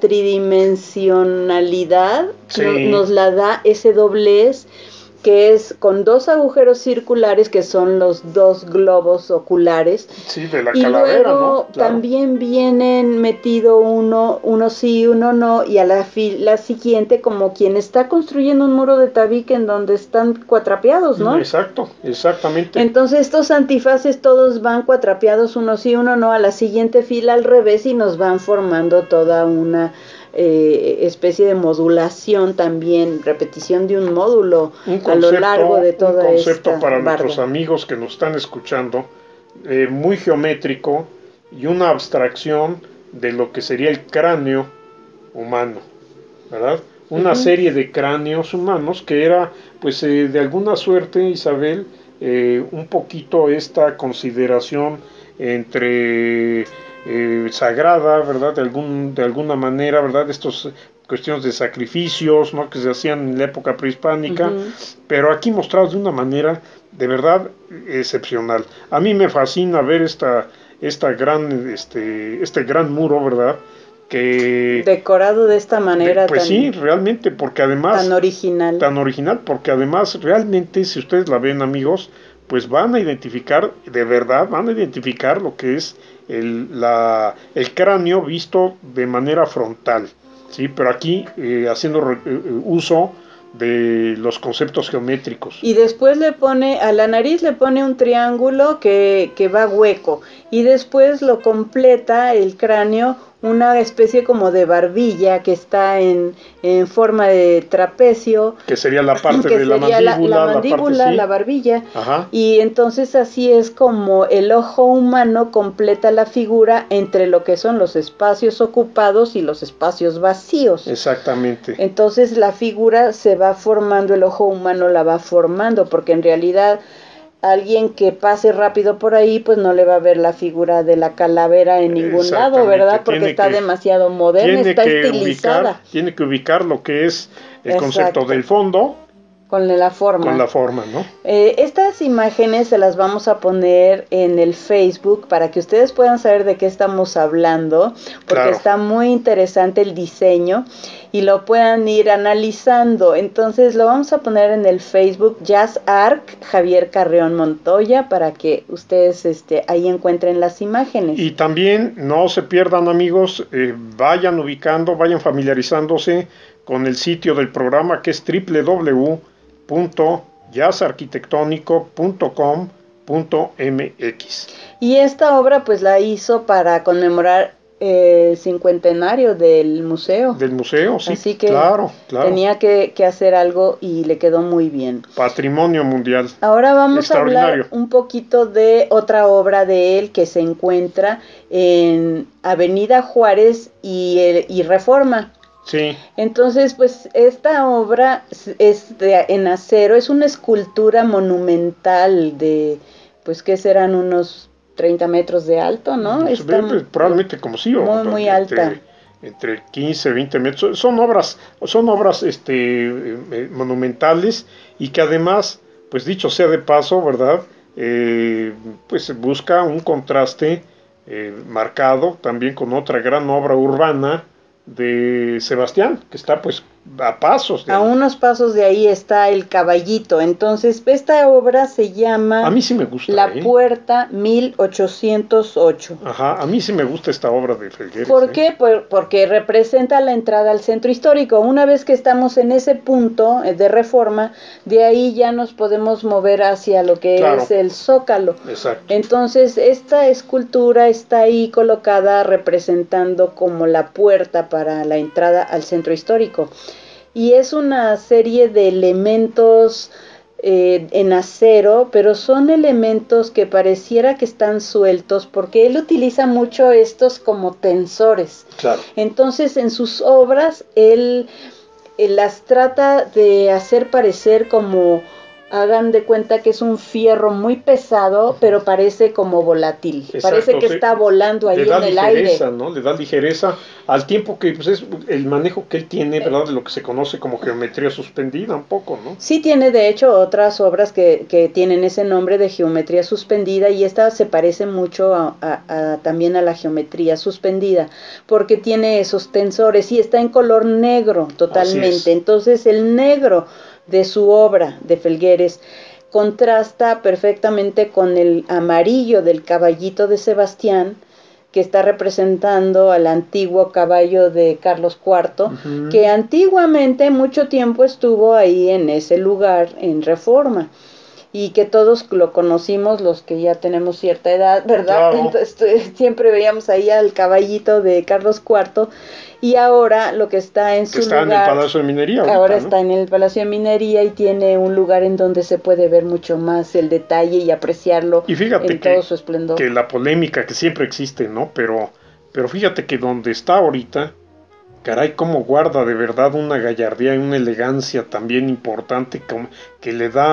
tridimensionalidad, Sí. no, nos la da ese doblez, que es con dos agujeros circulares que son los dos globos oculares. Sí, de la Y calavera, luego ¿no? Claro. también vienen metido uno, uno sí, uno no, y a la, fi- la siguiente como quien está construyendo un muro de tabique en donde están cuatrapeados, ¿no? Exacto, exactamente. Entonces estos antifaces todos van cuatrapeados, uno sí, uno no, a la siguiente fila al revés y nos van formando toda una eh, especie de modulación también, repetición de un módulo Un a lo largo de toda un concepto esta para barda. nuestros amigos que nos están escuchando, eh, muy geométrico y una abstracción de lo que sería el cráneo humano, ¿verdad? Una Ujú. serie de cráneos humanos que era, pues, eh, de alguna suerte, Isabel, eh, un poquito esta consideración entre eh, sagrada, ¿verdad? De, algún, de alguna manera, ¿verdad? Estos cuestiones de sacrificios, ¿no? Que se hacían en la época prehispánica, uh-huh. pero aquí mostrados de una manera de verdad excepcional. A mí me fascina ver esta, esta gran, este, este gran muro, ¿verdad? Que decorado de esta manera de, pues tan, sí, realmente, porque además tan original. Tan original, porque además realmente, si ustedes la ven, amigos, pues van a identificar, de verdad, van a identificar lo que es el, la, el cráneo visto de manera frontal, ¿sí? Pero aquí eh, haciendo re, eh, uso de los conceptos geométricos. Y después le pone, a la nariz le pone un triángulo que, que va hueco, y después lo completa el cráneo una especie como de barbilla que está en, en forma de trapecio. Que sería la parte que de la sería mandíbula. La, la mandíbula, la, parte, sí. la barbilla. Ajá. Y entonces así es como el ojo humano completa la figura entre lo que son los espacios ocupados y los espacios vacíos. Exactamente. Entonces la figura se va formando, el ojo humano la va formando, porque en realidad alguien que pase rápido por ahí, pues no le va a ver la figura de la calavera en ningún lado, ¿verdad? Porque tiene está que, demasiado moderna, está estilizada. Ubicar, tiene que ubicar lo que es el Exacto. concepto del fondo. Con la forma. Con la forma, ¿no? Eh, estas imágenes se las vamos a poner en el Facebook para que ustedes puedan saber de qué estamos hablando, porque claro. está muy interesante el diseño y lo puedan ir analizando. Entonces lo vamos a poner en el Facebook Jazz Arc Javier Carreón Montoya para que ustedes este, ahí encuentren las imágenes. Y también no se pierdan, amigos, eh, vayan ubicando, vayan familiarizándose con el sitio del programa, que es doble u doble u doble u punto jazz arquitectónico punto com punto m x. Y esta obra pues la hizo para conmemorar eh, el cincuentenario del museo. Del museo, sí, Así que claro, claro. tenía que, que hacer algo y le quedó muy bien. Patrimonio mundial. Ahora vamos a hablar un poquito de otra obra de él que se encuentra en Avenida Juárez y, el, y Reforma. Sí. Entonces, pues esta obra es de, en acero, es una escultura monumental de, pues que serán unos treinta metros de alto, ¿no? Pues, Está probablemente como sí, muy, o, muy entre, alta. Entre quince, veinte metros. Son obras, son obras este, eh, monumentales y que además, pues dicho sea de paso, ¿verdad? Eh, pues busca un contraste eh, marcado también con otra gran obra urbana de Sebastián, que está pues a pasos de a ahí. unos pasos de ahí está el Caballito. Entonces esta obra se llama a mí sí me gusta, La ¿eh? Puerta mil ochocientos ocho. Ajá, a mí sí me gusta esta obra de Felgueres. ¿Por ¿eh? qué? Por, porque representa la entrada al centro histórico. Una vez que estamos en ese punto de Reforma, de ahí ya nos podemos mover hacia lo que claro. es el Zócalo. Exacto. Entonces esta escultura está ahí colocada representando como la puerta para la entrada al centro histórico. Y es una serie de elementos eh, en acero, pero son elementos que pareciera que están sueltos, porque él utiliza mucho estos como tensores. Claro. Entonces, en sus obras, él, él las trata de hacer parecer como, hagan de cuenta que es un fierro muy pesado, uh-huh. pero parece como volátil. Exacto, parece que sí. está volando ahí en el ligereza, aire. ¿no? Le da ligereza, al tiempo que pues, es el manejo que él tiene, ¿verdad? De lo que se conoce como geometría suspendida, un poco, ¿no? Sí tiene, de hecho, otras obras que, que tienen ese nombre de geometría suspendida, y esta se parece mucho a, a, a, también a la geometría suspendida, porque tiene esos tensores y está en color negro totalmente. Entonces el negro de su obra de Felgueres contrasta perfectamente con el amarillo del caballito de Sebastián, que está representando al antiguo caballo de Carlos cuarto, uh-huh. que antiguamente mucho tiempo estuvo ahí en ese lugar en Reforma, y que todos lo conocimos, los que ya tenemos cierta edad, ¿verdad? Claro. Entonces, siempre veíamos ahí al caballito de Carlos cuarto, y ahora lo que está en su está lugar... Está en el Palacio de Minería. Ahorita, ahora ¿no? está en el Palacio de Minería y tiene un lugar en donde se puede ver mucho más el detalle y apreciarlo y fíjate en que, todo su esplendor. Que la polémica que siempre existe, ¿no? Pero, pero fíjate que donde está ahorita, caray, cómo guarda de verdad una gallardía y una elegancia también importante, como, que le da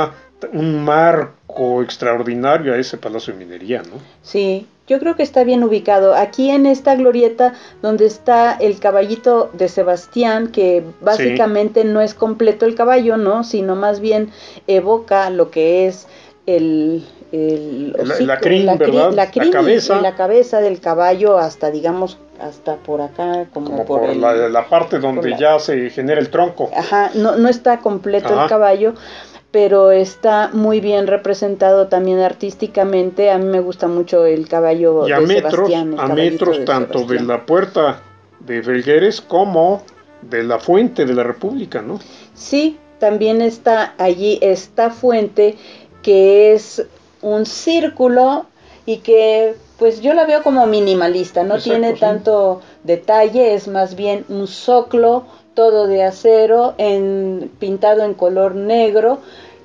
un marco extraordinario a ese Palacio de Minería, ¿no? Sí, yo creo que está bien ubicado. Aquí en esta glorieta donde está el caballito de Sebastián, que básicamente sí. no es completo el caballo, ¿no? Sino más bien evoca lo que es el... El hocico, la, la, crin, la, ¿verdad? La, crin la cabeza. Y, y la cabeza del caballo hasta, digamos, hasta por acá, como, como por, por el, la, la parte donde la, ya se genera el tronco. Ajá, no, no está completo Ajá. el caballo, pero está muy bien representado también artísticamente. A mí me gusta mucho el caballo y a de metros, Sebastián. El a metros de tanto Sebastián. de la puerta de Felgueres como de la fuente de la República, ¿no? Sí, también está allí esta fuente que es un círculo y que pues yo la veo como minimalista, no Exacto, tiene sí. tanto detalle, es más bien un zoclo todo de acero en, pintado en color negro,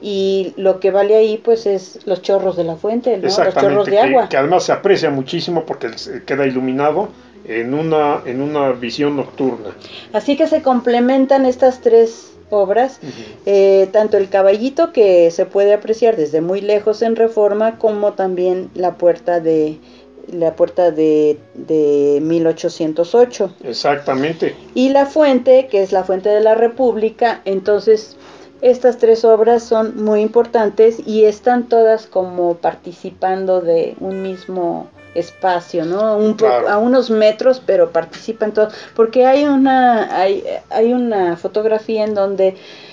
y lo que vale ahí pues es los chorros de la fuente, ¿no? Los chorros de que, agua. Que además se aprecia muchísimo porque queda iluminado en una, en una visión nocturna. Así que se complementan estas tres obras, uh-huh. eh, tanto el caballito, que se puede apreciar desde muy lejos en Reforma, como también la puerta de la puerta de, de mil ochocientos ocho. Exactamente. Y la fuente, que es la fuente de la República. Entonces estas tres obras son muy importantes y están todas como participando de un mismo espacio, ¿no? Un poco, claro. A unos metros, pero participan todos, porque hay una hay, hay una fotografía en donde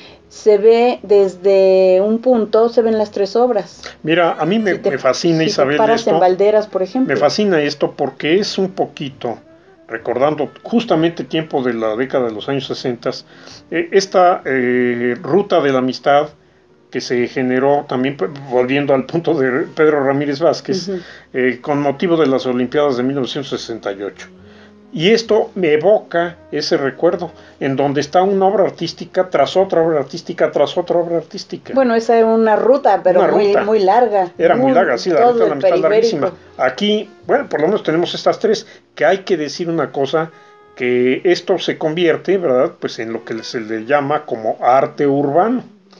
se ve desde un punto, se ven las tres obras. Mira, a mí me, si te, me fascina, si Isabel, te paras esto. en Valderas, por ejemplo. Me fascina esto porque es un poquito, recordando justamente tiempo de la década de los años sesenta, eh, esta eh, ruta de la amistad que se generó también, volviendo al punto de Pedro Ramírez Vázquez, uh-huh. eh, con motivo de las Olimpiadas de mil novecientos sesenta y ocho. Y esto me evoca ese recuerdo, en donde está una obra artística tras otra obra artística tras otra obra artística. Bueno, esa era una ruta, pero una muy, ruta. muy larga. Era muy, muy larga, sí, la ruta de la amistad larguísima. Aquí, bueno, por lo menos tenemos estas tres, que hay que decir una cosa, que esto se convierte, ¿verdad?, pues en lo que se le llama como arte urbano.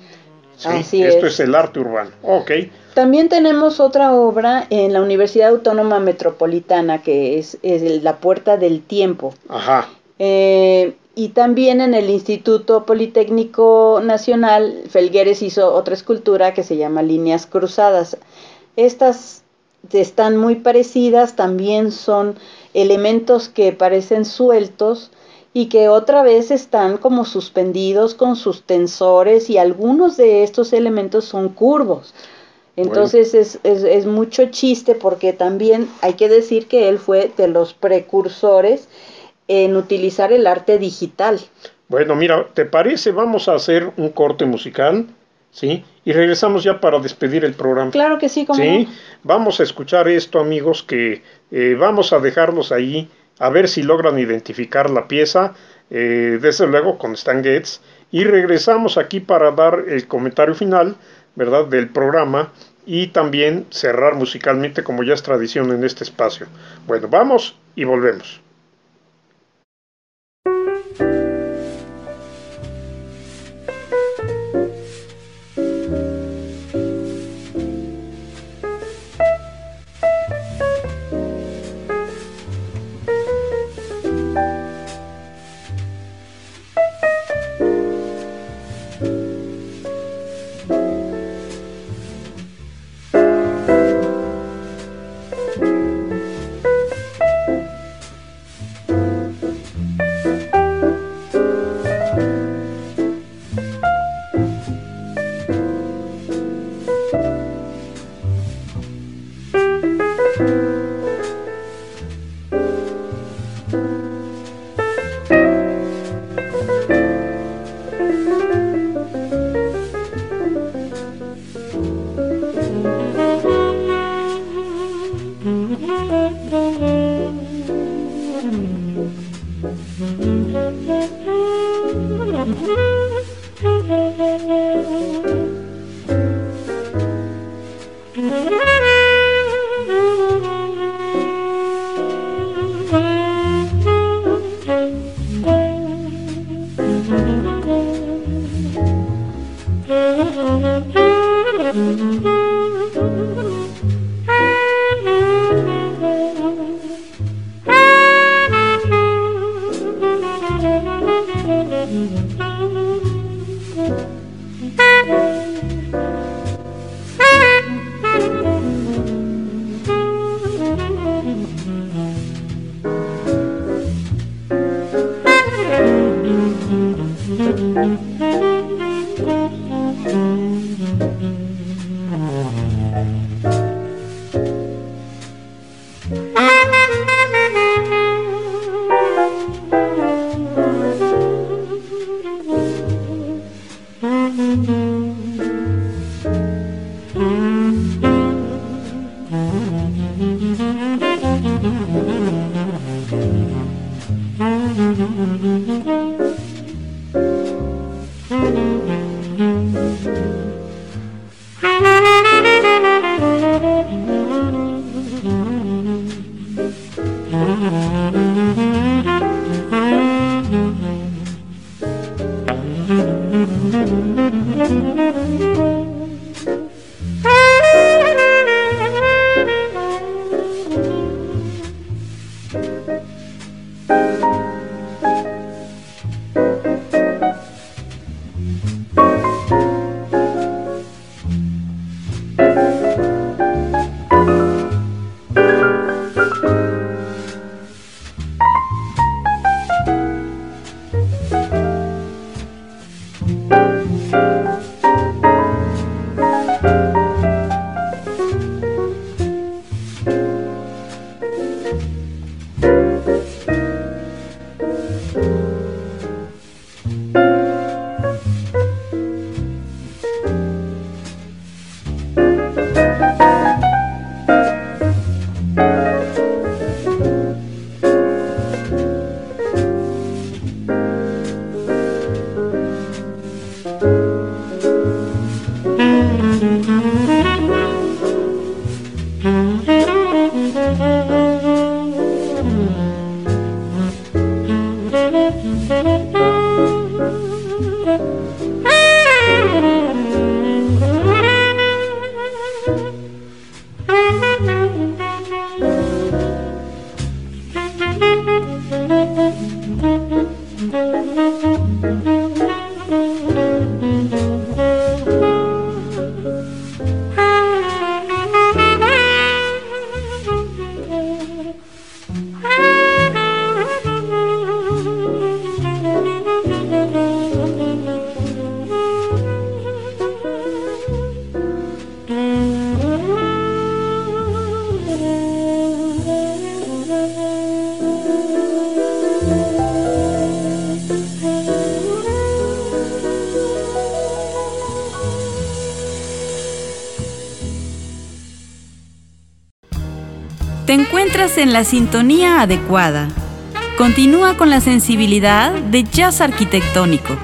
Sí, Así esto es. es el arte urbano. Ok. También tenemos otra obra en la Universidad Autónoma Metropolitana, que es, es La Puerta del Tiempo. Ajá. Eh, y también en el Instituto Politécnico Nacional, Felgueres hizo otra escultura que se llama Líneas Cruzadas. Estas están muy parecidas, también son elementos que parecen sueltos y que otra vez están como suspendidos con sus tensores, y algunos de estos elementos son curvos. Entonces bueno. es, es, es mucho chiste, porque también hay que decir que él fue de los precursores en utilizar el arte digital. Bueno, mira, ¿te parece? Vamos a hacer un corte musical, ¿sí? Y regresamos ya para despedir el programa. Claro que sí, ¿cómo ¿sí? no? Vamos a escuchar esto, amigos, que eh, vamos a dejarlos ahí, a ver si logran identificar la pieza, eh, desde luego con Stan Getz, y regresamos aquí para dar el comentario final, ¿verdad?, del programa, y también cerrar musicalmente, como ya es tradición en este espacio. Bueno, vamos y volvemos. Te encuentras en la sintonía adecuada. Continúa con la sensibilidad de jazz arquitectónico.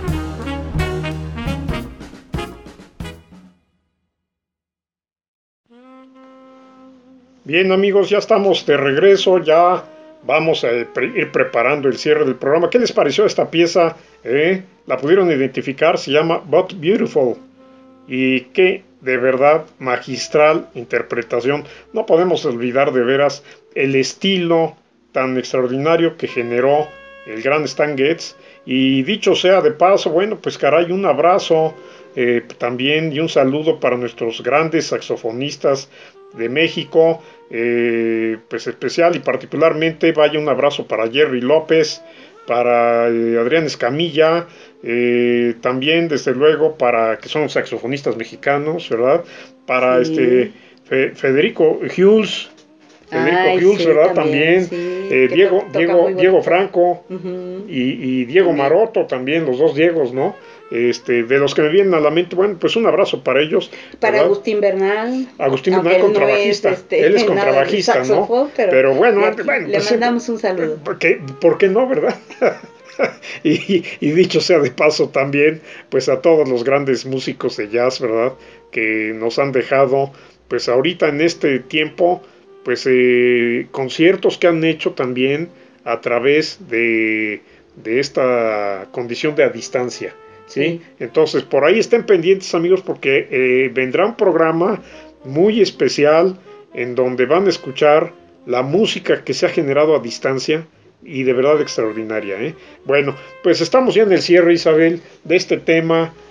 Bien, amigos, ya estamos de regreso, ya vamos a ir preparando el cierre del programa. ¿Qué les pareció esta pieza? ¿Eh? ¿La pudieron identificar? Se llama But Beautiful. Y qué de verdad magistral interpretación. No podemos olvidar de veras el estilo tan extraordinario que generó el gran Stan Getz. Y dicho sea de paso, bueno, pues caray, un abrazo eh, también y un saludo para nuestros grandes saxofonistas de México, eh, pues especial y particularmente vaya un abrazo para Jerry López, para eh, Adrián Escamilla, eh, también desde luego para que son saxofonistas mexicanos, ¿verdad? Para sí. este Fe, Federico Hughes, Federico Ay, Hughes, sí, ¿verdad? También, también sí, eh, Diego, Diego, Diego Franco uh-huh. y, y Diego también. Maroto también, los dos Diegos, ¿no? Este, de los que me vienen a la mente, bueno, pues un abrazo para ellos. Para ¿verdad? Agustín Bernal. Agustín Bernal, contrabajista. No es, este, Él es contrabajista, ¿no? Pero, pero bueno, le, bueno le pues, mandamos un saludo. ¿Por qué, por qué no, verdad? y, y dicho sea de paso también, pues a todos los grandes músicos de jazz, ¿verdad? Que nos han dejado, pues ahorita en este tiempo, pues eh, conciertos que han hecho también a través de, de esta condición de a distancia. ¿Sí? Sí. Entonces, por ahí estén pendientes, amigos, porque eh, vendrá un programa muy especial en donde van a escuchar la música que se ha generado a distancia y de verdad extraordinaria, ¿eh? Bueno, pues estamos ya en el cierre, Isabel, de este tema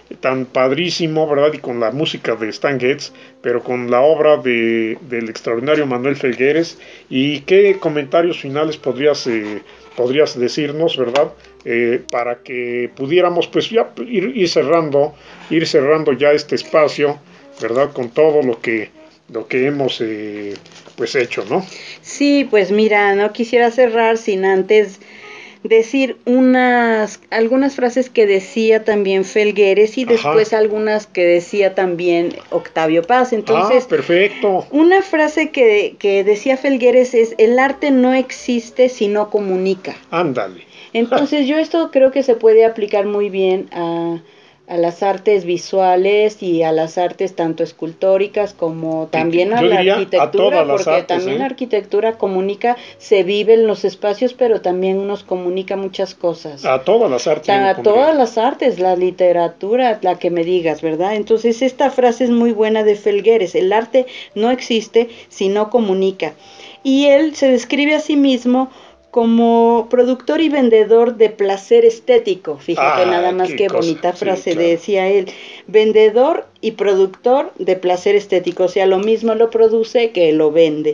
tan padrísimo, ¿verdad? Y con la música de Stan Getz, pero con la obra de, del extraordinario Manuel Felgueres. ¿Y qué comentarios finales podrías, eh, podrías decirnos, ¿verdad? Eh, para que pudiéramos pues ya ir, ir cerrando, ir cerrando ya este espacio, ¿verdad? Con todo lo que, lo que hemos eh, pues hecho, ¿no? Sí, pues mira, no quisiera cerrar sin antes decir unas algunas frases que decía también Felgueres y después Ajá. algunas que decía también Octavio Paz. Entonces, ah, perfecto. Una frase que, que decía Felgueres es: el arte no existe si no comunica. Ándale. Entonces yo esto creo que se puede aplicar muy bien a, a las artes visuales y a las artes tanto escultóricas como también a Yo la diría arquitectura, a todas las porque artes, también ¿eh? la arquitectura comunica, se vive en los espacios, pero también nos comunica muchas cosas. A todas las O artes. sea, yo le a pondría. todas las artes, la literatura, la que me digas, ¿verdad? Entonces esta frase es muy buena de Felgueres: el arte no existe si no comunica. Y él se describe a sí mismo como productor y vendedor de placer estético. Fíjate nada Ah, más qué qué cosa. bonita Sí, frase claro. decía él: vendedor y productor de placer estético. O sea, lo mismo lo produce que lo vende.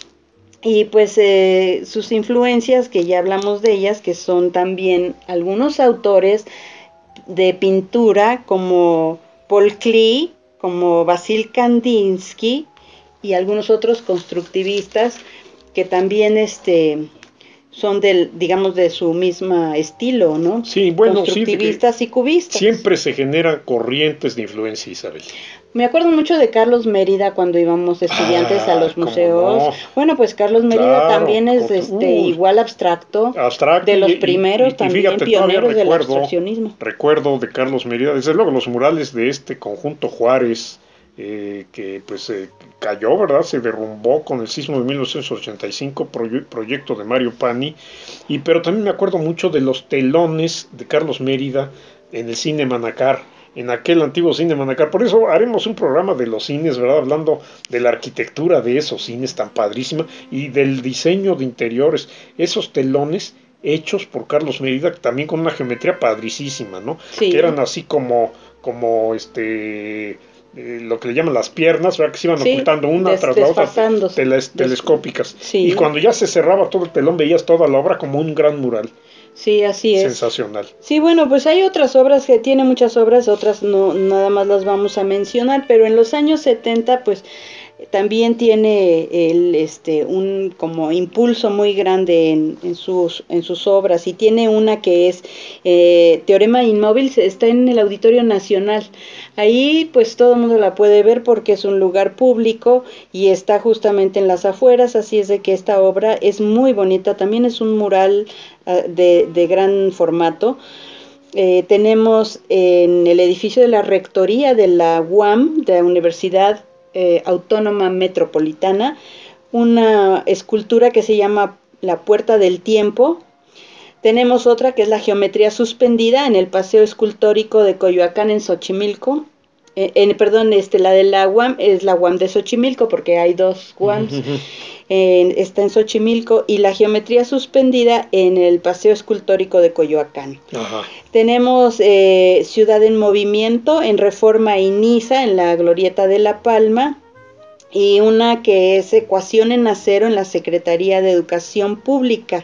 Y pues eh, sus influencias, que ya hablamos de ellas, que son también algunos autores de pintura como Paul Klee, como Vasil Kandinsky y algunos otros constructivistas que también este son del, digamos, de su misma estilo, ¿no? Sí, bueno, sí, de que Constructivistas y cubistas. siempre se generan corrientes de influencia, Isabel. Me acuerdo mucho de Carlos Mérida cuando íbamos estudiantes a Ah, los cómo museos. no. Bueno, pues Carlos Mérida Claro, también es con- este uh, igual abstracto, abstracto de y, los y- primeros y- y también, fíjate, todavía pioneros del recuerdo, abstraccionismo. recuerdo de Carlos Mérida, desde luego los murales de este conjunto Juárez, eh, que pues eh, cayó, ¿verdad? Se derrumbó con el sismo de mil novecientos ochenta y cinco, proye- proyecto de Mario Pani, y pero también me acuerdo mucho de los telones de Carlos Mérida en el cine Manacar, en aquel antiguo cine Manacar. Por eso haremos un programa de los cines, ¿verdad? Hablando de la arquitectura de esos cines tan padrísima y del diseño de interiores. Esos telones hechos por Carlos Mérida, también con una geometría padricísima, ¿no? Sí. Que eran así como, como este... Eh, lo que le llaman las piernas, ¿verdad? Que se iban Sí, ocultando una des- tras la otra, desfasándose. teles- Des- telescópicas. sí. Y cuando ya se cerraba todo el telón, veías toda la obra como un gran mural. Sí, así es. Sensacional. Sí, bueno, pues hay otras obras, que tiene muchas obras, otras no, nada más las vamos a mencionar, pero en los años setenta, pues también tiene el, este, un como impulso muy grande en, en, sus, en sus obras, y tiene una que es eh, Teorema Inmóvil, está en el Auditorio Nacional. Ahí pues todo el mundo la puede ver porque es un lugar público y está justamente en las afueras, así es de que esta obra es muy bonita, también es un mural uh, de, de gran formato. Eh, tenemos en el edificio de la Rectoría de la U A M, de la Universidad eh, Autónoma Metropolitana, una escultura que se llama La Puerta del Tiempo. Tenemos otra que es la Geometría Suspendida en el Paseo Escultórico de Coyoacán en Xochimilco. Eh, eh, perdón, este, la de la U A M es la U A M de Xochimilco, porque hay dos U A Ms. Eh, está en Xochimilco, y la Geometría Suspendida en el Paseo Escultórico de Coyoacán. Ajá. Tenemos eh, Ciudad en Movimiento en Reforma y Niza en la Glorieta de La Palma, y una que es Ecuación en Acero en la Secretaría de Educación Pública.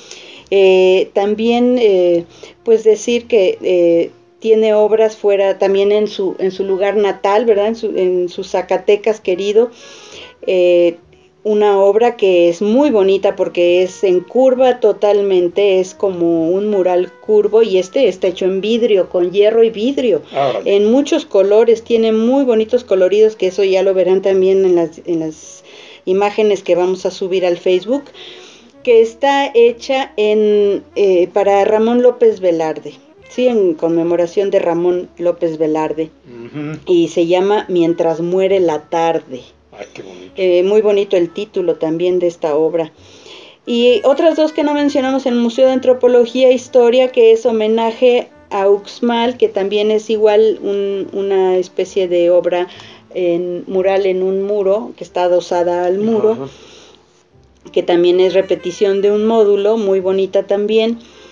Eh, también eh, pues decir que eh, tiene obras fuera, también en su, en su lugar natal, ¿verdad? En su, en su Zacatecas querido, eh, una obra que es muy bonita porque es en curva totalmente, es como un mural curvo, y este está hecho en vidrio, con hierro y vidrio, ah, en muchos colores, tiene muy bonitos coloridos, que eso ya lo verán también en las, en las imágenes que vamos a subir al Facebook, que está hecha en eh, para Ramón López Velarde, sí, en conmemoración de Ramón López Velarde, uh-huh. y se llama Mientras muere la tarde. Ay, qué bonito. Eh, muy bonito el título también de esta obra. Y otras dos que no mencionamos en el Museo de Antropología e Historia, que es Homenaje a Uxmal, que también es igual un, una especie de obra en mural en un muro, que está adosada al muro. Uh-huh. Que también es repetición de un módulo, muy bonita también.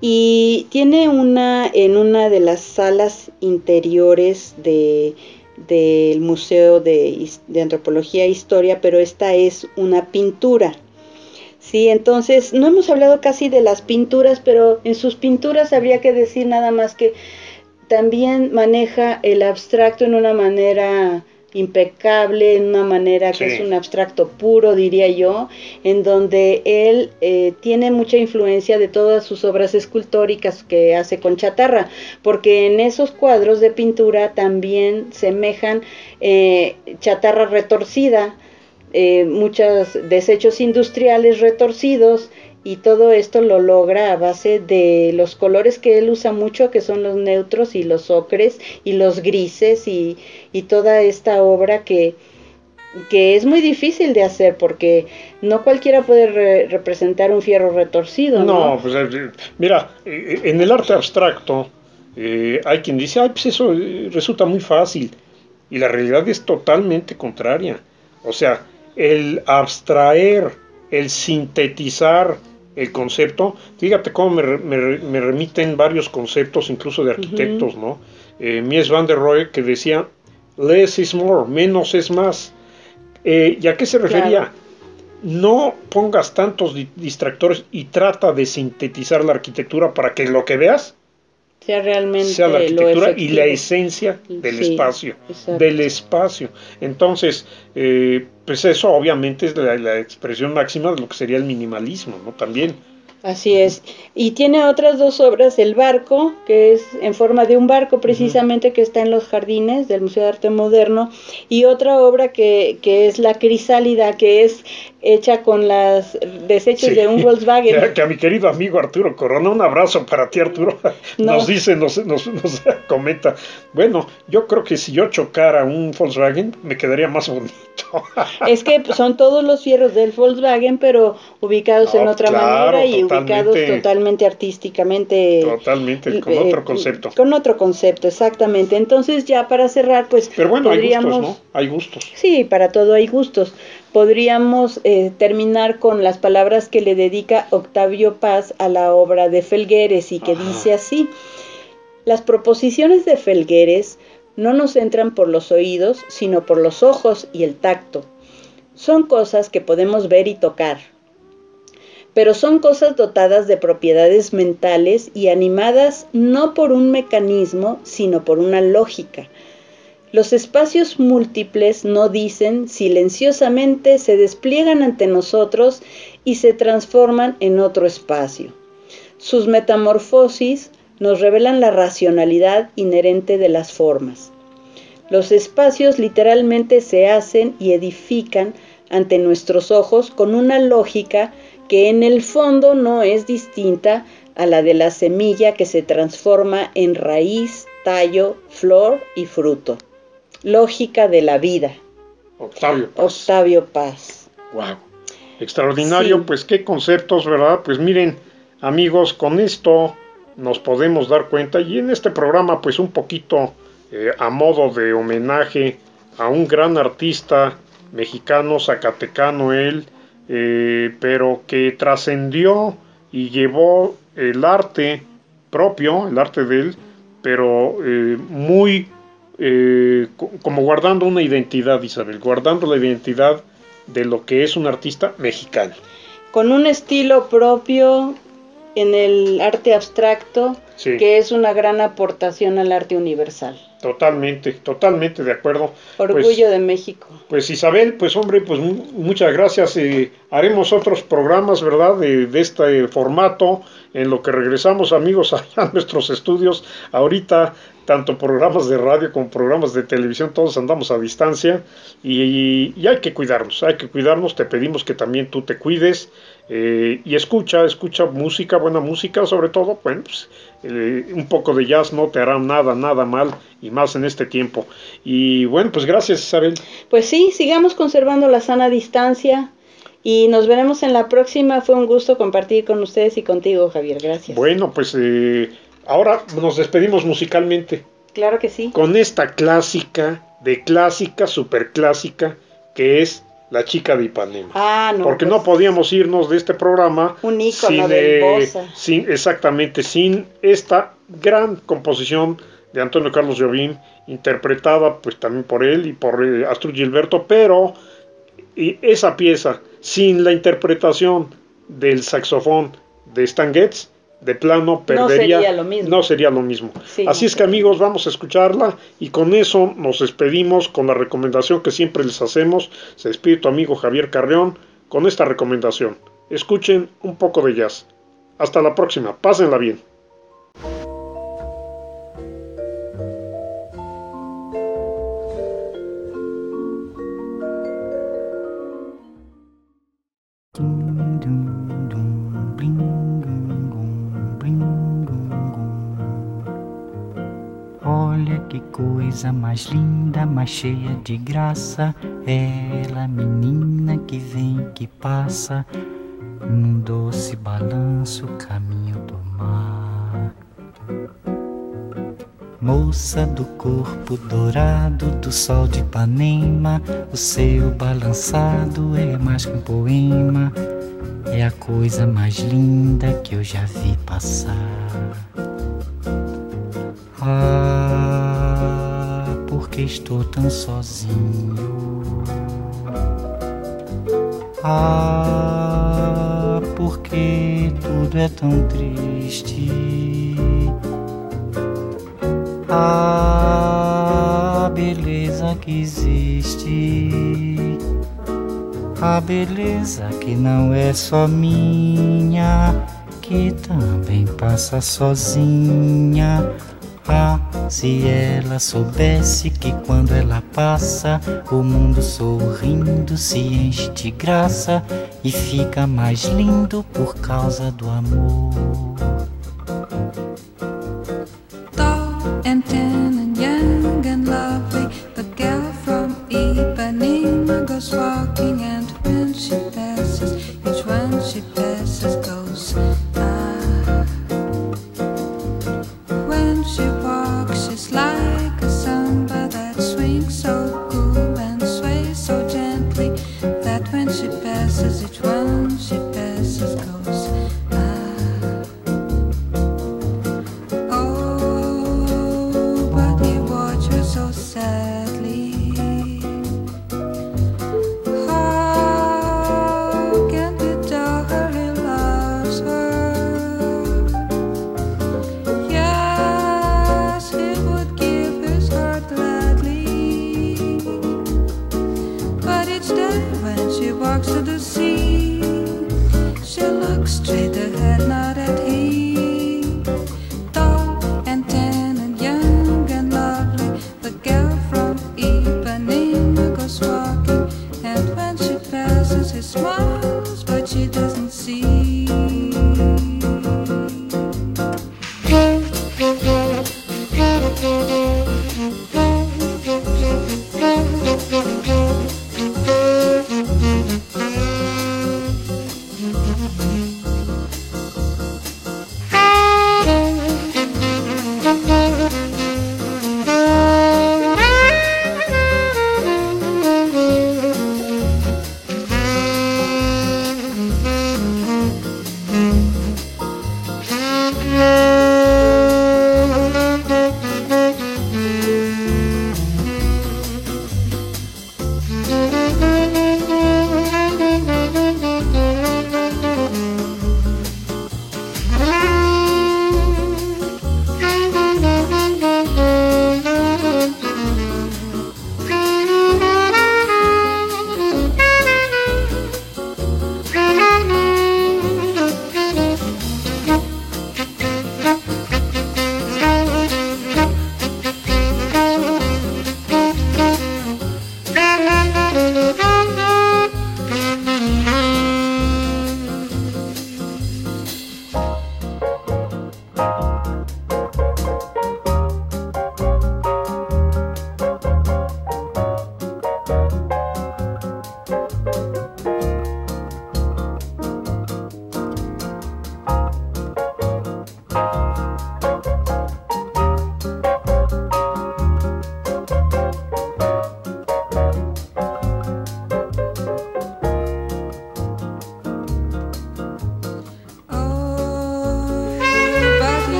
y tiene una en una de las salas interiores de del Museo de, de Antropología e Historia, pero esta es una pintura. Sí, entonces no hemos hablado casi de las pinturas, pero en sus pinturas habría que decir nada más que también maneja el abstracto en una manera impecable, en una manera que sí. Es un abstracto puro, diría yo, en donde él eh, tiene mucha influencia de todas sus obras escultóricas que hace con chatarra, porque en esos cuadros de pintura también semejan eh, chatarra retorcida, eh, muchos desechos industriales retorcidos, y todo esto lo logra a base de los colores que él usa mucho, que son los neutros y los ocres y los grises y, y toda esta obra que, que es muy difícil de hacer porque no cualquiera puede re- representar un fierro retorcido, ¿no? No, pues mira, en el arte abstracto eh, hay quien dice, ay, pues eso resulta muy fácil, y la realidad es totalmente contraria. O sea, el abstraer, el sintetizar el concepto, fíjate cómo me, me, me remiten varios conceptos, incluso de arquitectos, uh-huh. ¿no? Eh, Mies van der Rohe, que decía, less is more, menos es más. Eh, ¿Y a qué se refería? Claro. No pongas tantos di- distractores y trata de sintetizar la arquitectura para que lo que veas sea realmente sea la arquitectura lo y la esencia del sí, espacio, exacto. del espacio. Entonces, eh, pues eso obviamente es la, la expresión máxima de lo que sería el minimalismo, ¿no? También. Así es. Y tiene otras dos obras, El barco, que es en forma de un barco precisamente, uh-huh. que está en los jardines del Museo de Arte Moderno, y otra obra que, que es La crisálida, que es hecha con los desechos sí. de un Volkswagen. Que, que a mi querido amigo Arturo Corona, un abrazo para ti, Arturo, no. nos dice, nos, nos, nos comenta, bueno, yo creo que si yo chocara un Volkswagen me quedaría más bonito. Es que son todos los fierros del Volkswagen, pero ubicados no, en otra claro, manera y totalmente, ubicados totalmente artísticamente. Totalmente, con eh, otro concepto. Con otro concepto, exactamente. Entonces ya para cerrar, pues pero bueno, podríamos, hay gustos, ¿no? Hay gustos. Sí, para todo hay gustos. Podríamos eh, terminar con las palabras que le dedica Octavio Paz a la obra de Felgueres y que Ajá. dice así: las proposiciones de Felgueres no nos entran por los oídos, sino por los ojos y el tacto. Son cosas que podemos ver y tocar, pero son cosas dotadas de propiedades mentales y animadas no por un mecanismo, sino por una lógica. Los espacios múltiples no dicen, silenciosamente se despliegan ante nosotros y se transforman en otro espacio. Sus metamorfosis nos revelan la racionalidad inherente de las formas. Los espacios literalmente se hacen y edifican ante nuestros ojos con una lógica que en el fondo no es distinta a la de la semilla que se transforma en raíz, tallo, flor y fruto. Lógica de la vida. Octavio Paz. Octavio Paz. Wow. Extraordinario, sí. Pues qué conceptos, ¿verdad? Pues miren, amigos, con esto nos podemos dar cuenta, y en este programa pues un poquito eh, a modo de homenaje a un gran artista mexicano, zacatecano él, eh, pero que trascendió y llevó el arte propio, el arte de él, pero eh, muy eh, como guardando una identidad, Isabel, guardando la identidad de lo que es un artista mexicano. Con un estilo propio en el arte abstracto, sí. que es una gran aportación al arte universal. Totalmente, totalmente de acuerdo. Orgullo pues, de México. Pues Isabel, pues hombre, pues m- muchas gracias. Eh, haremos otros programas, ¿verdad? De, de este formato, en lo que regresamos, amigos, a nuestros estudios. Ahorita, tanto programas de radio como programas de televisión, todos andamos a distancia y, y, y hay que cuidarnos, hay que cuidarnos. Te pedimos que también tú te cuides. Eh, y escucha, escucha música, buena música, sobre todo, bueno, pues, eh, un poco de jazz no te hará nada, nada mal, y más en este tiempo. Y bueno, pues gracias, Isabel. Pues sí, sigamos conservando la sana distancia, y nos veremos en la próxima. Fue un gusto compartir con ustedes y contigo, Javier, gracias. Bueno, pues eh, ahora nos despedimos musicalmente. Claro que sí. Con esta clásica, de clásica, super clásica, que es La Chica de Ipanema. Ah, no. Porque pues, no podíamos irnos de este programa un ícono sin, del eh, bossa. sin, exactamente, sin esta gran composición de Antonio Carlos Jobim, interpretada pues también por él y por eh, Astrud Gilberto, pero y esa pieza, sin la interpretación del saxofón de Stan Getz, de plano perdería, no sería lo mismo. No sería lo mismo. Sí, Así no es que amigos, vamos a escucharla y con eso nos despedimos con la recomendación que siempre les hacemos. Se despide tu amigo Javier Carreón con esta recomendación. Escuchen un poco de jazz. Hasta la próxima, pásenla bien. Olha que coisa mais linda, mais cheia de graça, ela, menina que vem, que passa, num doce balanço, caminho do mar. Moça do corpo dourado do sol de Ipanema, o seu balançado é mais que um poema, é a coisa mais linda que eu já vi passar. Ah, porque estou tão sozinho. Ah, porque tudo é tão triste. Ah, beleza que existe. A beleza que não é só minha, que também passa sozinha. Ah, se ela soubesse que quando ela passa, o mundo sorrindo se enche de graça e fica mais lindo por causa do amor. Tall and tan and young and lovely, the girl from Ipanema goes walking, and when she passes, each one she passes goes ah. When she walks, she's like a samba that swings so cool and sways so gently, that when she passes, each one she passes goes ah. Oh, but he watched her so sadly. How can he tell her he loves her? Yes, he would give his heart gladly. But each day when she walks to the sea, she looks straight ahead, not at him. Tall and tan and young and lovely, the girl from Ipanema goes walking, and when she passes, he smiles, but she doesn't see.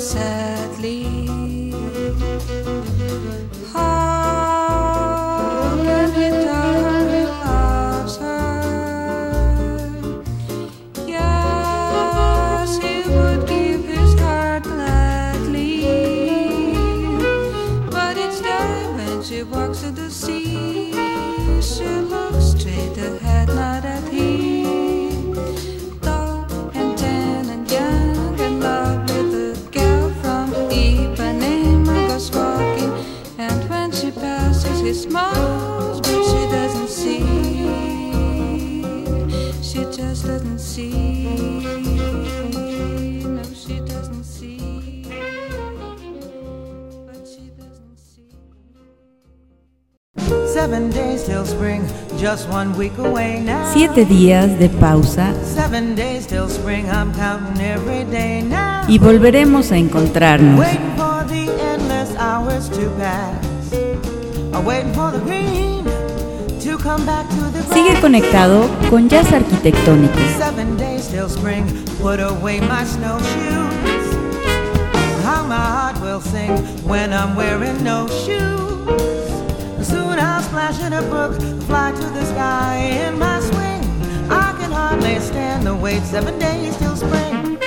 sadly. How can he tell he loves her? Yes, he would give his heart gladly, but each day when she walks to the sea, she looks straight ahead, not at him. Tall and tan and young and lovely, the girl from Ipanema goes walking, and when she passes, he smiles, but she doesn't see. She just doesn't see. No, she doesn't see. But she doesn't see. Seven days till spring, just one week away now. Siete días de pausa Seven days till spring, I'm counting every day now. y volveremos a encontrarnos. Waiting for the endless hours to pass. I'm waiting for the green to come back to the grass. Sigue conectado con Jazz Arquitectónico. Seven days till spring, put away my snowshoes. How my heart will sing when I'm wearing no shoes. Soon I'll splash in a brook, fly to the sky in my swing. I can hardly stand the wait, seven days till spring.